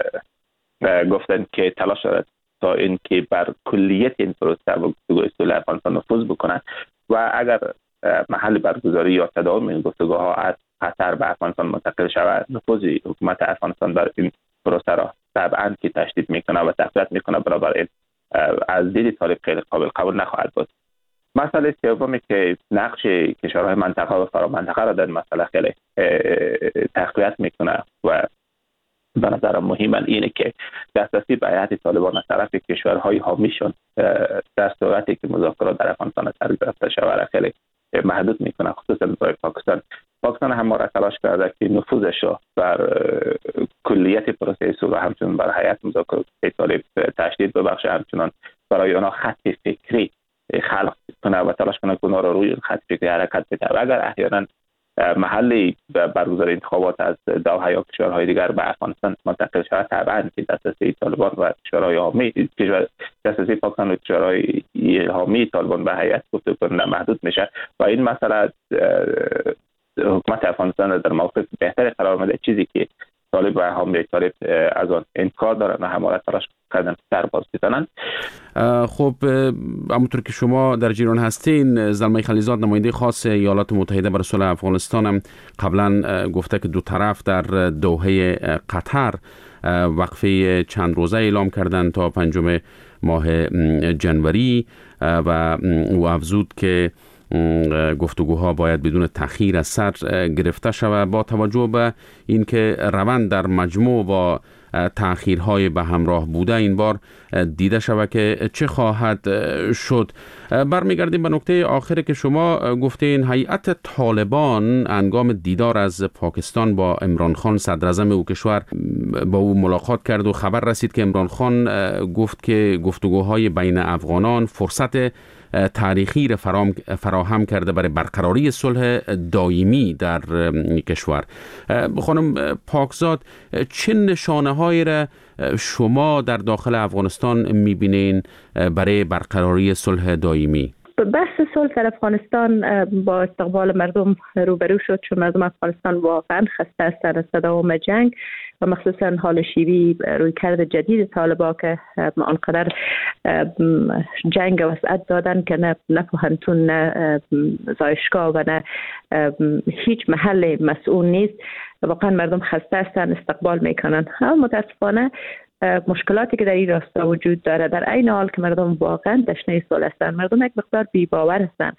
گفتن که تلاش دارد تا اینکه بر کلیت این پروسه و گفتگوهای صلح افغانستان نفوذ بکنند و اگر محل برگزاری یا تداوم این گفتگوها از قطر به افغانستان منتقل شود، نفوذ حکومت افغانستان در این پروسه را طبعا که تشدید میکنه و تقویت میکنه، بنابراین از دید طالب خیلی قابل قبول نخواهد بود. مسئله سومی که نقش کشورهای منطقه و فرامنطقه را در مسئله خیلی تقویت میکنه و به نظرم مهمه اینه که دسترسی به هیئت طالبان از طرف کشورهای حامیشون در صورتی که مذاکرات در افغانستان سر گرفته شود خیلی محدود میکنه، خصوصا برای پاکستان. پاکستان همواره تلاش کرده که نفوذش را بر کلیت پروسه صلح همچنان بر هیئت مذاکرات طالب تشدید ببخشه، همچنان برای آنها خط فکری خلق کنه و تلاش کنه که اونها را روی خط فکری حرکت بده. و اگر احیانا محلی برگزاری انتخابات از دوحه یا کشورهای دیگر به افغانستان منتقل شود، طبعا که دسترسی طالبان و کشورهای حامی دسترسی پاکستان و کشورهای حامی طالبان به هیئت گفتگو کننده محدود میشه و این مسئله حکومت افغانستان در موقف بهتری قرار میده، چیزی که طالب و حامی طالب از آن انکار دارن و همواره تلاش کردن سر باز بزنن. خب همونطور که شما در جریان هستین، زلمه خلیزاد نماینده خاص ایالات متحده برای صلح افغانستان هم قبلا گفته که دو طرف در دوحه قطر وقفه چند روزه اعلام کردند تا 5 ماه جنوری و او افزود که گفتگوها باید بدون تأخیر از سر گرفته شود با توجه به اینکه روند در مجموع با تأخیرهای به همراه بوده این بار دیده شود که چه خواهد شد. برمیگردیم به نکته آخری که شما گفتین. هیئت طالبان هنگام دیدار از پاکستان با عمران خان صدر اعظم او کشور با او ملاقات کرد و خبر رسید که عمران خان گفت که گفتگوهای بین افغانان فرصت تاریخی را فراهم کرده برای برقراری صلح دائمی در کشور. خانم پاکزاد، چه نشانه‌هایی را شما در داخل افغانستان می‌بینین برای برقراری صلح دائمی؟ بحث صلح در افغانستان با استقبال مردم روبرو شد، چون مردم افغانستان واقعا خسته هستند از تداوم جنگ و مخصوصا حال شیوی رویکرد جدید طالبان که آنقدر جنگ وسعت دادن که نه پوهنتون نه زایشگاه و نه هیچ محل مسئول نیست. واقعا مردم خسته هستند، استقبال میکنن. اما متاسفانه مشکلاتی که در این راستا وجود داره، در عین حال که مردم واقعا تشنه صلح هستند، مردم یک مقدار بی‌باور هستند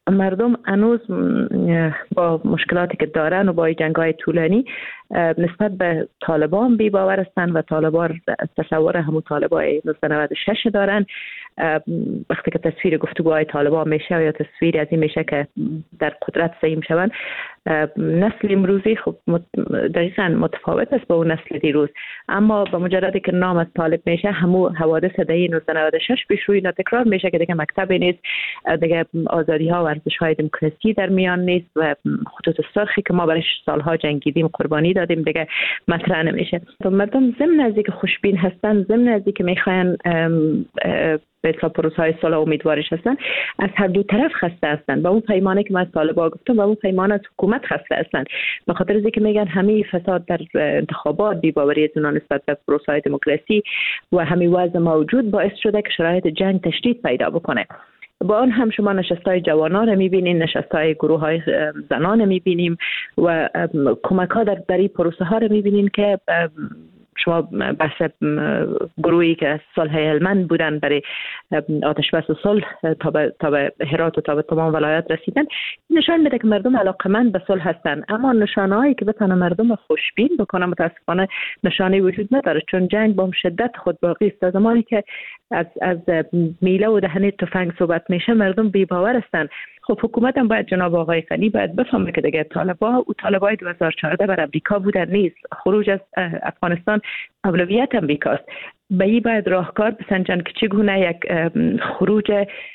مردم هنوز با مشکلاتی که دارن و با جنگ‌های طولانی نسبت به طالبان بی باور هستند و طالبان تصور همون طالبای 1996 دارن. وقتی که تصویر گفتگوهای طالبان میشه یا تصویر از این میشه که در قدرت سهیم شوند، نسل امروزی خب دقیقاً متفاوت است با اون نسل دیروز، اما با مجردی که نام از طالب میشه همو حوادث دهه 1996 پیش روی تکرار میشه که دیگه مکتبی نیست، دیگه آزادی ها و ارزش های دموکراسی در میان نیست و خطوط سرخی که ما برایش سالها جنگیدیم قربانی دادیم دیگه مطرح نمیشه. مردم ضمن از اینکه خوشبین هستن، ضمن از اینکه میخواین به اطلاع پروسه‌های صلح امیدوارش هستن، از هر دو طرف خسته هستن. با اون پیمانه که من از طالبان گفتم و اون پیمانه از حکومت خسته هستن، به خاطر اینکه میگن همه فساد در انتخابات، بی‌باوری از اونها نسبت به پروسه‌های دموکراسی و همه وضع موجود باعث شده که شرایط جنگ تشدید پیدا بکنه. با آن هم شما نشستای جوانان رو میبینین، نشستای گروه های زنان رو میبینیم و کمک ها در این پروسه ها رو میبینین که شما بحث گروهی که صلح هلمند بودن برای آتش بس صلح تا به هرات و تا به تمام ولایات رسیدن، نشان میده که مردم علاقمند به صلح هستن، اما نشانه‌هایی که بتونه مردم خوشبین بکنه متاسفانه نشانه وجود نداره، چون جنگ با شدت خود باقی است. زمانی که از میله و دهنه تفنگ صحبت میشه مردم بی‌باور هستن. خب حکومت هم باید، جناب آقای غنی باید بفهمه که دیگه طالبای 2014 بر امریکا بودن نیست، خروج از افغانستان اولویت امریکاست. به این باید راهکار بسنجن که چگونه یک خروج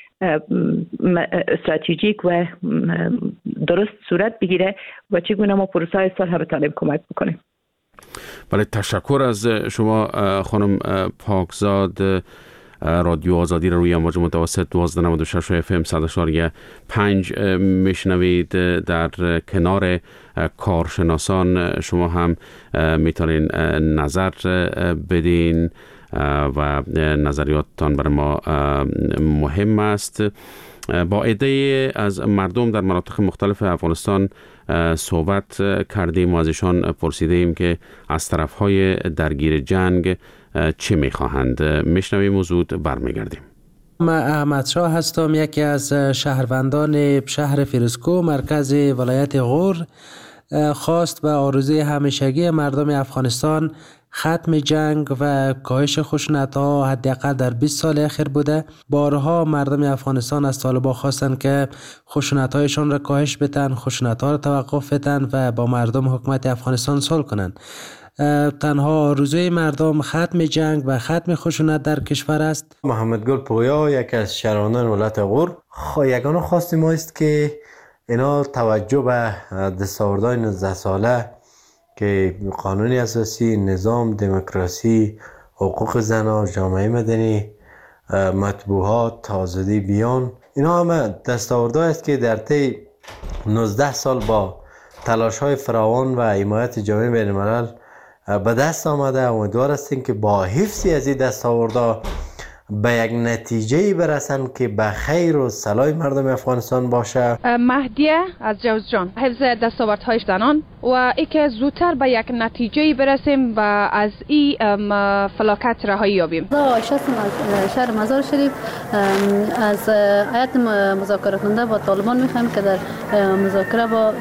استراتژیک و درست صورت بگیره و چگونه ما پروسه صلح به طالب کمک بکنیم. بله، تشکر از شما خانم پاکزاد. رادیو آزادی را روی امواج متوسط 1296 FM 100.5 میشنوید. در کنار کارشناسان شما هم میتونین نظر بدین و نظریاتتان برای ما مهم است. با عده از مردم در مناطق مختلف افغانستان صحبت کردیم و از ایشان پرسیدیم که از طرفهای درگیر جنگ چه میخواهند. میشنویم و زود برمیگردیم. من احمد شاه هستم، یکی از شهروندان شهر فیروزکوه مرکز ولایت غور. خواست و آرزوی همیشگی مردم افغانستان ختم جنگ و کاهش خشونت‌ها حداقل در 20 سال اخیر بوده. بارها مردم افغانستان از طالبان خواستند که خشونت‌هایشان را کاهش بدن، خشونت‌ها را توقف بدن و با مردم حکومت افغانستان صلح کنند. تنها آرزوی مردم ختم جنگ و ختم خشونت در کشور است. محمد گل پویا، یکی از شهروندان ولایت غور. یگانه خواست ما است که اینا توجه به دستاوردهای 19 ساله که قانون اساسی، نظام دموکراسی، حقوق زنان، جامعه مدنی، مطبوعات، آزادی بیان، اینا همه دستاوردهایی است که در طی 19 سال با تلاش‌های فراوان و حمایت جامعه بین‌الملل به دست آمده. امیدوار هستیم که با حفظ از این دستاوردها به یک نتیجه برسن که به خیر و صلاح مردم افغانستان باشه. مهدیه از جوزجان، حفظ دستاوردهای زنان و ای که زودتر به یک نتیجه برسیم و از این فلاکت رهایی یابیم. عایشه از شهر مزار شریف از هیئت مذاکره کننده با طالبان میخوایم که در مذاکره با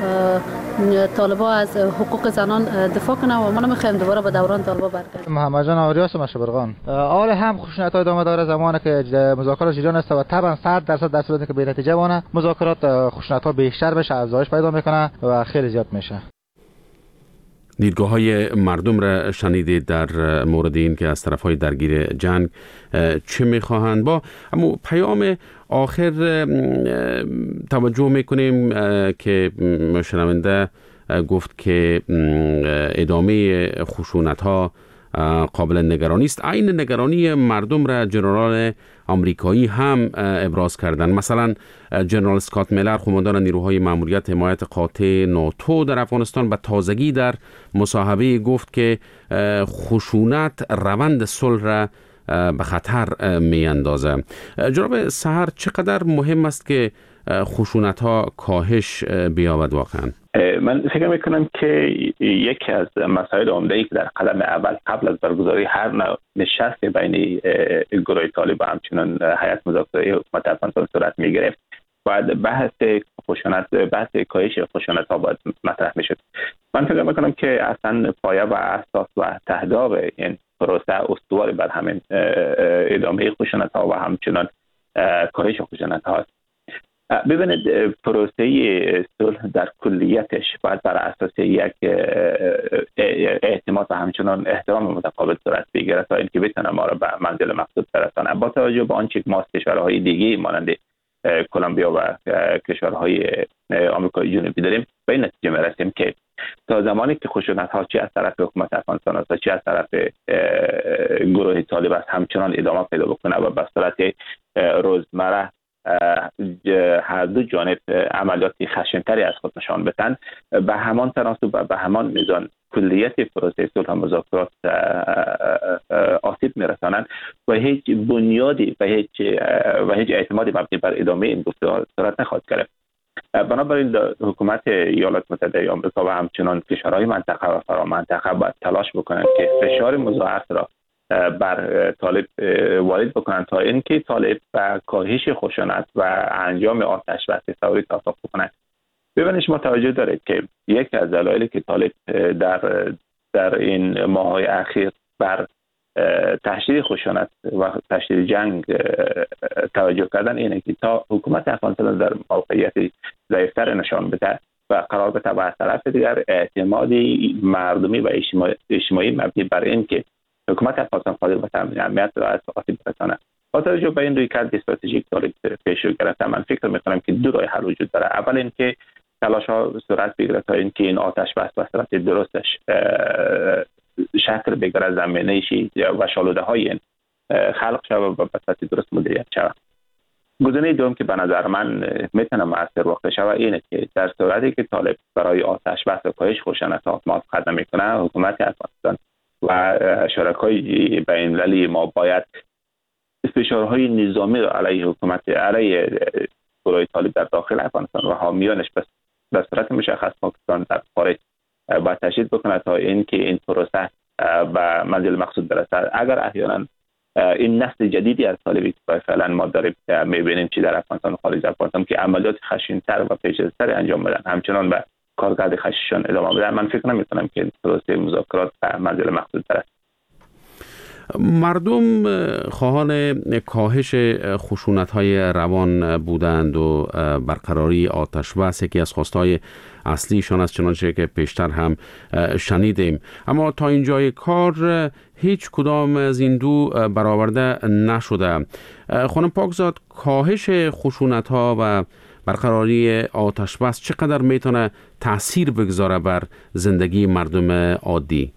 طالبان از حقوق زنان دفاع کنه و ما نمیخوایم دوباره به دوران طالبان برگردیم. محمد جان آریاس مشبرغان. آره هم خشونت‌های ادامه داره زمانی که مذاکرات جریان است و طبعا 100% در صورتی که به نتیجه بونه مذاکرات خشونت‌ها بیشتر بشه، افزایش پیدا میکنه و خیلی زیاد میشه. دیدگاه‌های مردم را شنیدید در مورد این که از طرف‌های درگیر جنگ چه می‌خواهند. با اما پیام آخر توجه می‌کنیم که شنونده گفت که ادامه خشونت‌ها قابل نگرانی است. عین نگرانی مردم را جنرال آمریکایی هم ابراز کردند. مثلا جنرال اسکات میلر، قماندان نیروهای ماموریت حمایت قاطع ناتو در افغانستان، به تازگی در مصاحبه گفت که خشونت روند صلح را به خطر می اندازه. جناب سحر، چقدر مهم است که خشونت ها کاهش بیابد واقعا؟ من فکر میکنم که یکی از مسائل عمده‌ای که در قدم اول قبل از برگزاری هر نوع نشست بین گروه طالب و همچنان هیئت مذاکره حکومت افغانستان صورت میگرفت باید بحث کاهش خشونت ها باید مطرح میشد. من فکر میکنم که اصلا پایه و اساس و تهداب این پروسه استواری بر همین ادامه خشونت ها و همچنان کاهش خشونت هاست. ببینید پروسه صلح در کلیتش باید بر اساس یک اعتماد و همچنان احترام متقابل صورت بگیره تا اینکه بتونه ما را به منزل مقصود برسانه. با توجه به آنچه که ما از کشورهای دیگه مانند کلمبیا و کشورهای آمریکای جنوبی داریم به این نتیجه میرسیم که تا زمانی که خشونت ها چه از طرف حکومت افغانستان است چه از طرف گروه طالب است همچنان ادامه پیدا بکنه و به صورت روزمره هر دو جانب عملیاتی خشن‌تری از خود نشان بدن، به همان تناسب و به همان میزان کلیت پروسه صلح و مذاکرات آسیب میرسانند و هیچ بنیادی و هیچ اعتمادی مبنی بر ادامه این گفتگوها صورت نخواهد گرفت. بنابراین حکومت ایالات متحده آمریکا و همچنان کشورهای منطقه و فرامنطقه باید تلاش بکنند که فشار مضاعف را بر طالب وارد بکنند تا اینکه طالب به کاهش خشونت و انجام آتش بس فوری توافق بکنند. ببینید شما توجه دارید که یکی از دلایلی که طالب در این ماه‌های اخیر بر تشدید خشونت و تشدید جنگ توجه کردن اینه که تا حکومت افغانستان در موقعیت ضعیفتر نشان بده و قرار بده و از طرف دیگر اعتمادی مردمی و اجتماعی مبنی بر این که حکومت افغانستان قادر به تامین امنیت را از آسیب برساند. با توجه به این رویکرد استراتژیک طالب پیش رو گرفته، من فکر می‌کنم که دو راه حل وجود داره. اول اینکه تلاش‌ها صورت بگیره تا اینکه این آتش بس به صورت درستش شکل بگیره، زمینه‌ای و شالوده‌های این خلق شود و به صورت درست مدیریت شود. گزینه دوم که به نظر من میتونه مؤثر واقع شود اینه که در صورتی که طالب برای آتش بس و کاهش خشونت موافقت نمی‌کنه، حکومت افغانستان و شرکای بین‌المللی ما باید فشارهای نظامی را علیه حکومت علیه گروه طالب در داخل افغانستان و حامیانش به صورت مشخص پاکستان در خارج باید تشدید بکنه تا اینکه این پروسه به منزل مقصود برسد. اگر احیانا این نسل جدیدی از طالبی که فعلا ما داریم می‌بینیم چی در افغانستان و خارج افغانستان که عملیات خشن‌تر و پیچیده‌تر انجام بدن همچنان به کارکرد خشنشان ادامه بدن، من فکر نمی‌کنم که پروسه مذاکرات به منزل مقصود برسد. مردم خواهان کاهش خشونت‌های روان بودند و برقراری آتش بس یکی از خواستهای اصلیشان است، چنانچه که پیشتر هم شنیدیم. اما تا اینجای کار هیچ کدام از این دو برآورده نشده. خانم پاکزاد، کاهش خشونت‌ها و برقراری آتش بس چقدر میتونه تأثیر بگذاره بر زندگی مردم عادی؟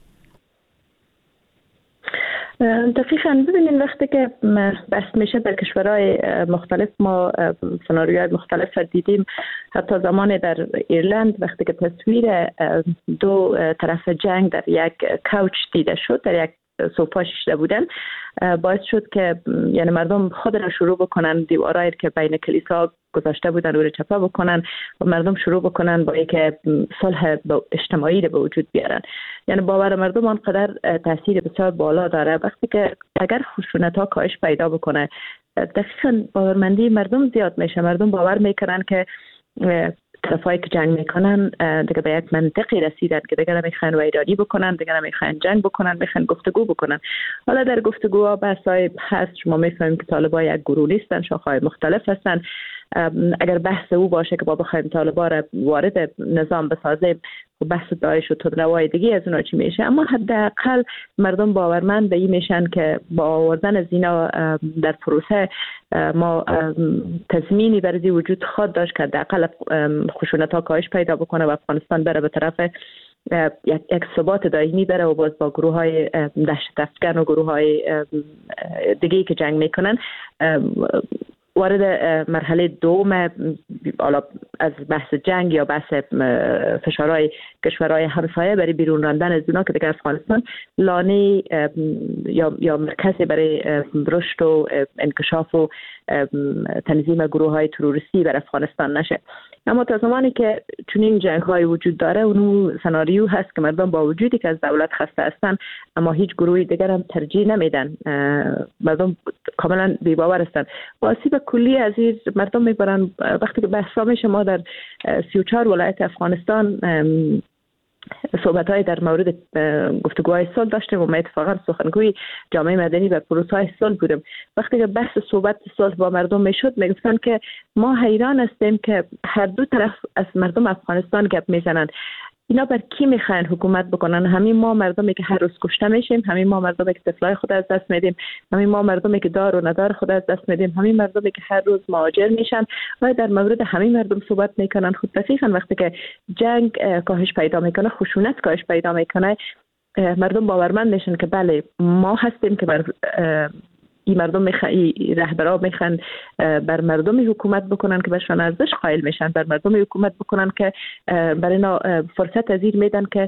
دقیقاً ببینید وقتی که بحث میشه در کشورهای مختلف ما سناریوهای مختلف دیدیم. حتی زمان در ایرلند وقتی که تصویر دو طرف جنگ در یک کوچ دیده شد، در یک سوفا شیشته بودن، باعث شد که یعنی مردم خود را شروع بکنن دیوارایی که بین کلیسا گذاشته بودن رو چپه بکنن و مردم شروع بکنن با اینکه صلح اجتماعی رو به وجود بیارن. یعنی باور مردم آنقدر تاثیر بسیار بالا داره. وقتی که اگر خشونت ها کاهش پیدا بکنه، دقیقاً باورمندی مردم زیاد میشه. مردم باور میکنن که طرفایی که جنگ میکنن دیگه به یک منطقی رسیدن که دیگه نمیخوان ویرانی بکنن، دیگه نمیخوان جنگ بکنن، میخوان گفتگو بکنن. حالا در گفتگوها بحثای هست، شما میفهمید که طالبان یک گروه نیستن، شاخه‌های مختلف هستن. اگر بحث او باشه که با بخوایم طالبان را وارد نظام بسازیم و بحث داعش و تندروای دیگه از اونها چی میشه، اما حداقل مردم باورمند به این میشن که با آوردن از اینا در پروسه ما تضمینی برای وجود خود داشت که حداقل خشونت ها کاهش پیدا بکنه و افغانستان بره به طرف یک ثبات دائمی بره و باز با گروه های دهشت افکن و گروه های دیگه که جنگ میکنن وارد مرحله دوم از بحث جنگ یا بحث فشارهای کشورهای همسایه برای بیرون راندن از اونا که دیگه افغانستان لانه یا مرکزی برای رشد و انکشاف و تنظیم گروه های تروریستی بر افغانستان نشه. اما تا زمانی که چنین جنگ های وجود داره اون سناریو هست که مردم با وجودی که از دولت خسته هستن اما هیچ گروهی دیگر هم ترجیح نمیدن، مردم کاملا بی‌باور هستن. آسیب کلی از این مردم میبرن. وقتی که بحثا میشه، ما در 34 ولایت افغانستان صحبت‌های در مورد گفتگوهای صلح داشتیم و ما اتفاقا سخنگوی جامعه مدنی و پروسه‌های صلح بودیم. وقتی که بحث صحبت صلح با مردم میشد میگفتن که ما حیران هستیم که هر دو طرف از مردم افغانستان گپ میزنن، اینا بر کی میخواین حکومت بکنن؟ همین ما مردمی که هر روز کشته میشیم، همین ما مردمی که طفلای خود از دست میدیم، همین ما مردمی که دار و ندار خود از دست میدیم، همین مردمی که هر روز مهاجر میشن و در مورد همین مردم صحبت میکنن. خود دقیقاً وقتی که جنگ کاهش پیدا میکنه، خشونت کاهش پیدا میکنه، مردم باورمند میشن که بله ما هستیم که بر این مردم رهبرا میخوان بر مردم حکومت بکنن که برشان ارزش قائل میشن، بر مردم حکومت بکنن که برای اینا فرصت از این میدن که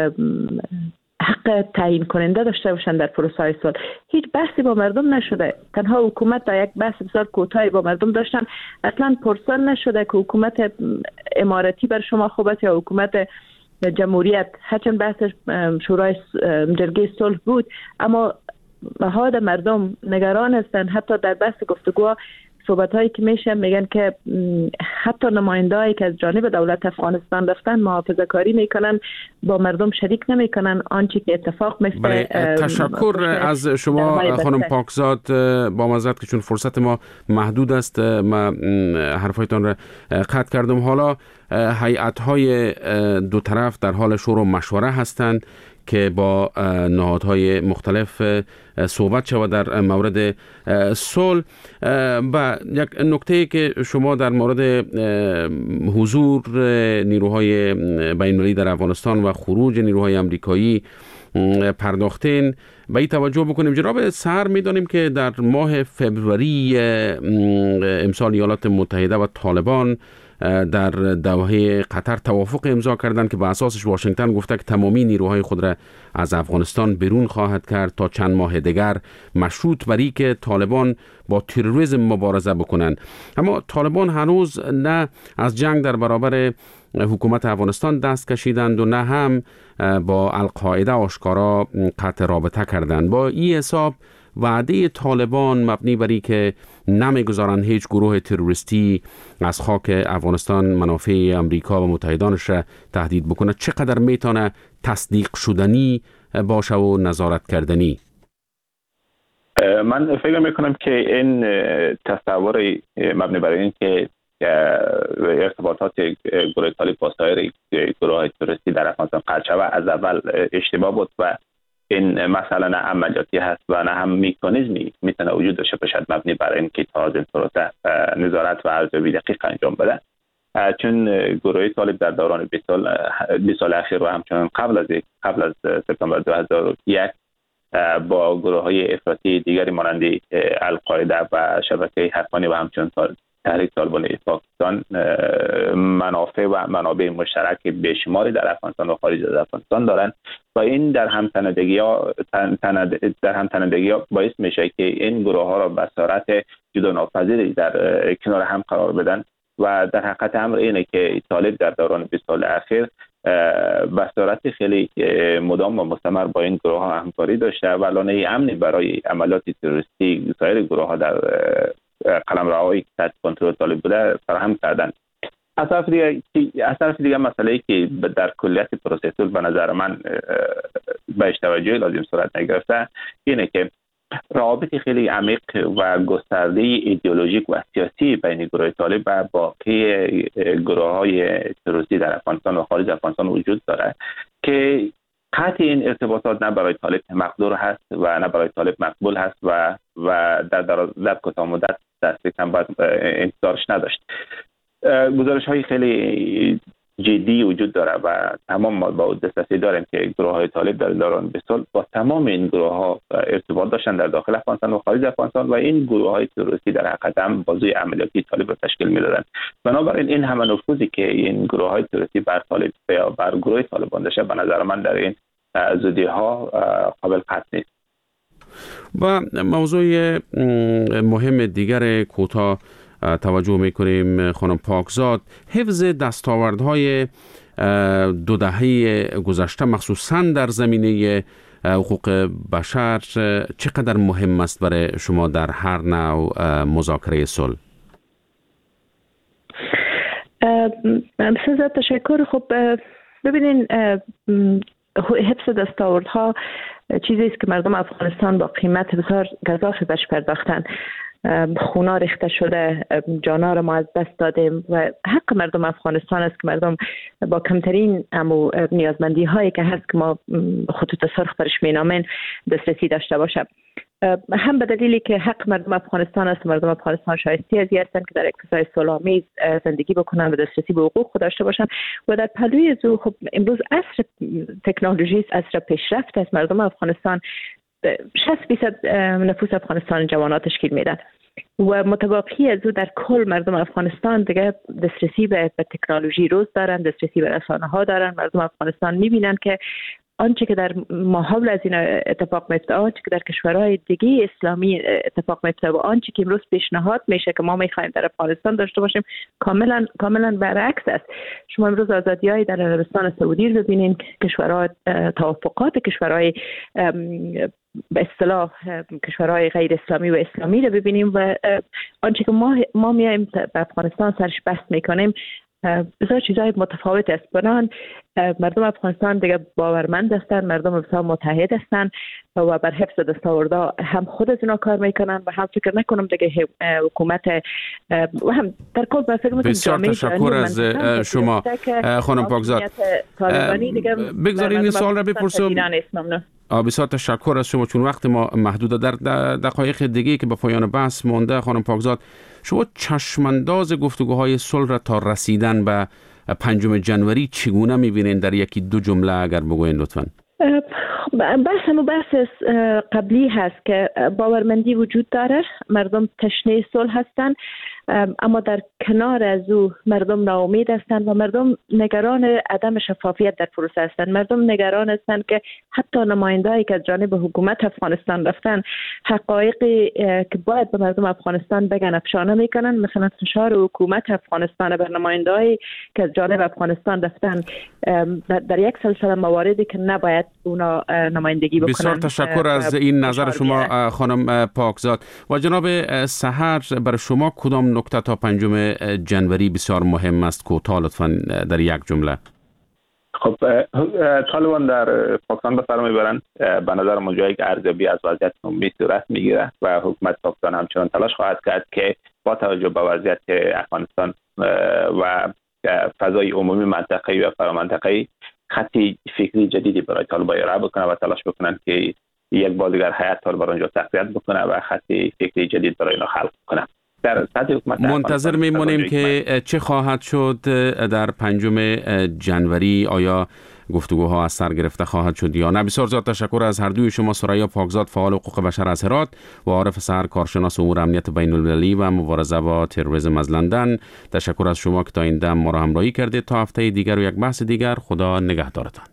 حق تعیین کننده داشته باشن در پروسه صلح. هیچ بحثی با مردم نشده، تنها حکومت تا یک بحث بسیار کوتاهی با مردم داشتن. اصلا پرسان نشده که حکومت امارتی بر شما خوب است یا حکومت جمهوریت. هرچند بحث شورای جرگه صلح بود اما نهاد مردم نگران هستن. حتی در بحث گفتگو صحبت‌هایی که میشه میگن که حتی نماینده‌ای که از جانب دولت افغانستان رفتن محافظه‌کاری میکنن، با مردم شریک نمیکنن آنچه که اتفاق میفته. تشکر از شما خانم پاکزاد. با معذرت که چون فرصت ما محدود است ما حرفایتان را قطع کردم. حالا هیئت‌های دو طرف در حال شور و مشوره هستند که با نهادهای مختلف صحبت شود در مورد صلح. و یک نکته که شما در مورد حضور نیروهای بین‌المللی در افغانستان و خروج نیروهای آمریکایی پرداختین، به این توجه بکنیم. جناب سر می‌دانیم که در ماه فوریه امسال ایالات متحده و طالبان در دوحه قطر توافق امضا کردند که به اساسش واشنگتن گفته که تمامی نیروهای خود را از افغانستان بیرون خواهد کرد تا چند ماه دیگر، مشروط بر این که طالبان با تروریسم مبارزه بکنند. اما طالبان هنوز نه از جنگ در برابر حکومت افغانستان دست کشیدند و نه هم با القاعده آشکارا قطع رابطه کردند. با این حساب وعده طالبان مبنی بر این که نمیگذارند هیچ گروه تروریستی از خاک افغانستان منافع امریکا و متحدانش را تهدید بکنه، چقدر میتونه تصدیق شدنی باشه و نظارت کردنی؟ من فکر میکنم که این تصور مبنی بر این که ارتباطات گروه طالب با سایر گروه تروریستی در افغانستان قطع شود از اول اشتباه بود و این مسئله نه عملیاتی هست و نه هم میکانیزمی میتونه وجود داشته باشد مبنی بر این که تا از این پروسه نظارت و ارزیابی دقیق انجام بده. چون گروه طالب در دوران 20 سال اخیر و همچنان قبل از سپتامبر 2001 با گروه های افراطی دیگری مانند القاعده و شبکه حقانی و همچنان تحریک طالبان پاکستان منافع و منابع مشترک بیشماری در افغانستان و خارج از افغانستان دارند و این در همتنندگی ها باعث میشه که این گروه ها را به صورت جدا ناپذیری در کنار هم قرار بدن و در حقیقت امر اینه که طالب در دوران 20 سال اخیر به صورت خیلی مدام و مستمر با این گروه ها همکاری داشته و لانه امنی برای عملیات تروریستی سایر گروه ها در قلمروایی که تحت کنترل طالب بوده فراهم کردن. از طرف دیگه مسئله‌ای که در کلیت پروسه صلح به نظر من بهش توجه لازم صورت نگرفته اینه که روابط خیلی عمیق و گسترده ایدئولوژیک و سیاسی بین گروه طالب و باقی گروه‌های تروریستی در افغانستان و خارج افغانستان وجود داره که قطع این ارتباطات نه برای طالب مقدور هست و نه برای طالب مقبول هست و در کوتاه مدت دستکم باید انتظارش نداشت. گزارش های خیلی جدی وجود داره و تمام ما با دسترسی داریم که گروه های طالب در دوران 20 سال با تمام این گروه ها ارتباط داشتن در داخل افغانستان و خارج افغانستان و این گروه های تروریستی در حقیقت هم بازوی عملیاتی طالب را تشکیل میدادن. بنابراین این همه نفوذی که این گروه های تروریستی بر طالب یا بر گروه طالبان داشته به نظر من در این زودی ها قابل قطع نیست. و موضوع مهم دیگر کوتاه توجه میکنیم خانم پاکزاد، حفظ دستاوردهای 2 دهه گذشته مخصوصا در زمینه حقوق بشر چقدر مهم است برای شما در هر نوع مذاکره صلح؟ بسیار تشکر. خب ببینین، حفظ دستاوردها چیزی است که مردم افغانستان با قیمت بسیار گزافی بهش پرداختن. خونا ریخته شده، جانا را ما از دست دادیم و حق مردم افغانستان است که مردم با کمترین نیازمندی هایی که هست که ما خطوط سرخ برش مینامین دسترسی داشته باشه. هم به دلیلی که حق مردم افغانستان است، مردم افغانستان شایسته از هستند که در یک فضای صلح‌آمیز زندگی بکنن و دسترسی به حقوق خود داشته باشند. و در پلوی از او خب امروز عصر تکنولوژی است، عصر پیشرفت است. مردم افغانستان 60% نفوس افغانستان جوانات تشکیل میدن و متباقی از او در کل مردم افغانستان دیگه دسترسی به تکنولوژی روز دارن، دسترسی به رسانه ها دارن. مردم افغانستان میبینن که آنچه که در ماحول از این اتفاق میفته، آنچه که در کشورهای دیگه اسلامی اتفاق میفته و آنچه که امروز پیشنهاد میشه که ما میخوایم در افغانستان داشته باشیم کاملا برعکس است. شما امروز آزادی‌های در عربستان سعودی رو ببینین، کشورهای توافقات کشورهای به اصطلاح کشورهای غیر اسلامی و اسلامی رو ببینیم و آنچه که ما میایم به افغانستان سرش بحث میکنیم بسیار چیزهای متفاوت است. بنان مردم افغانستان دیگه باورمند هستند، مردم بسیار متحد هستند و بر حفظ دستاوردها هم خود از اینا کار میکنن و هم فکر نکنم دیگه حکومت و هم در کل بسیار تشکر از شما خانم پاکزاد. بگذارین این سوال را بپرسم. بسیار تشکر از شما، چون وقت ما محدوده. در دقایق دیگه که به پایان بحث مونده خانم پاکزاد، شما چشمانداز گفتگوهای صلح را تا رسیدن به 5 جنوری چگونه می‌بینید؟ در 1-2 جمله اگر بگوین لطفاً. بحث قبلی هست که باورمندی وجود داره، مردم تشنه صلح هستند، اما در کنار از او مردم ناامید هستند و مردم نگران عدم شفافیت در پروسه هستند. مردم نگران هستند که حتی نمایندهایی که از جانب حکومت افغانستان رفتن حقایقی که باید به مردم افغانستان بگن افشانه میکنن. مثلا فشار حکومت افغانستان بر نمایندهایی که از جانب افغانستان رفتن در یک سلسله مواردی که نباید اونا نمایندگی بکنن. بسیار تشکر از این نظر شما خانم پاکزاد. و جناب سحر، برای شما کدام نکته تا 5 جنوری بسیار مهم است؟ کوتاه لطفاً در 1 جمله. خب طالبان در پاکستان به سر میبرند. به نظر من جایی که ارزیابی از وضعیت عمومی صورت میگیره و حکومت پاکستان همچنان تلاش خواهد کرد که با توجه به وضعیت افغانستان و فضای عمومی منطقه‌ای و فرامنطقه‌ای خطی فکری جدیدی برای طالبان ارائه بکنه و تلاش بکنن که یک بار دیگر حیات طالبان آنجا تقویت بکنه و خطی فکری جدید برای اینا خلق کنه. در سطح حکومت منتظر میمونیم که چه خواهد شد در 5 جنوری. آیا گفتگوها از سر گرفته خواهد شد یا نه؟ بسیار زیاد تشکر از هر دوی شما، ثریا پاکزاد فعال حقوق بشر از هرات و عارف سحر کارشناس امور امنیت بین المللی و مبارزه با تروریسم از لندن. تشکر از شما که تا این دم ما را همراهی کردید. تا هفته دیگر و یک بحث دیگر، خدا نگهدارتان.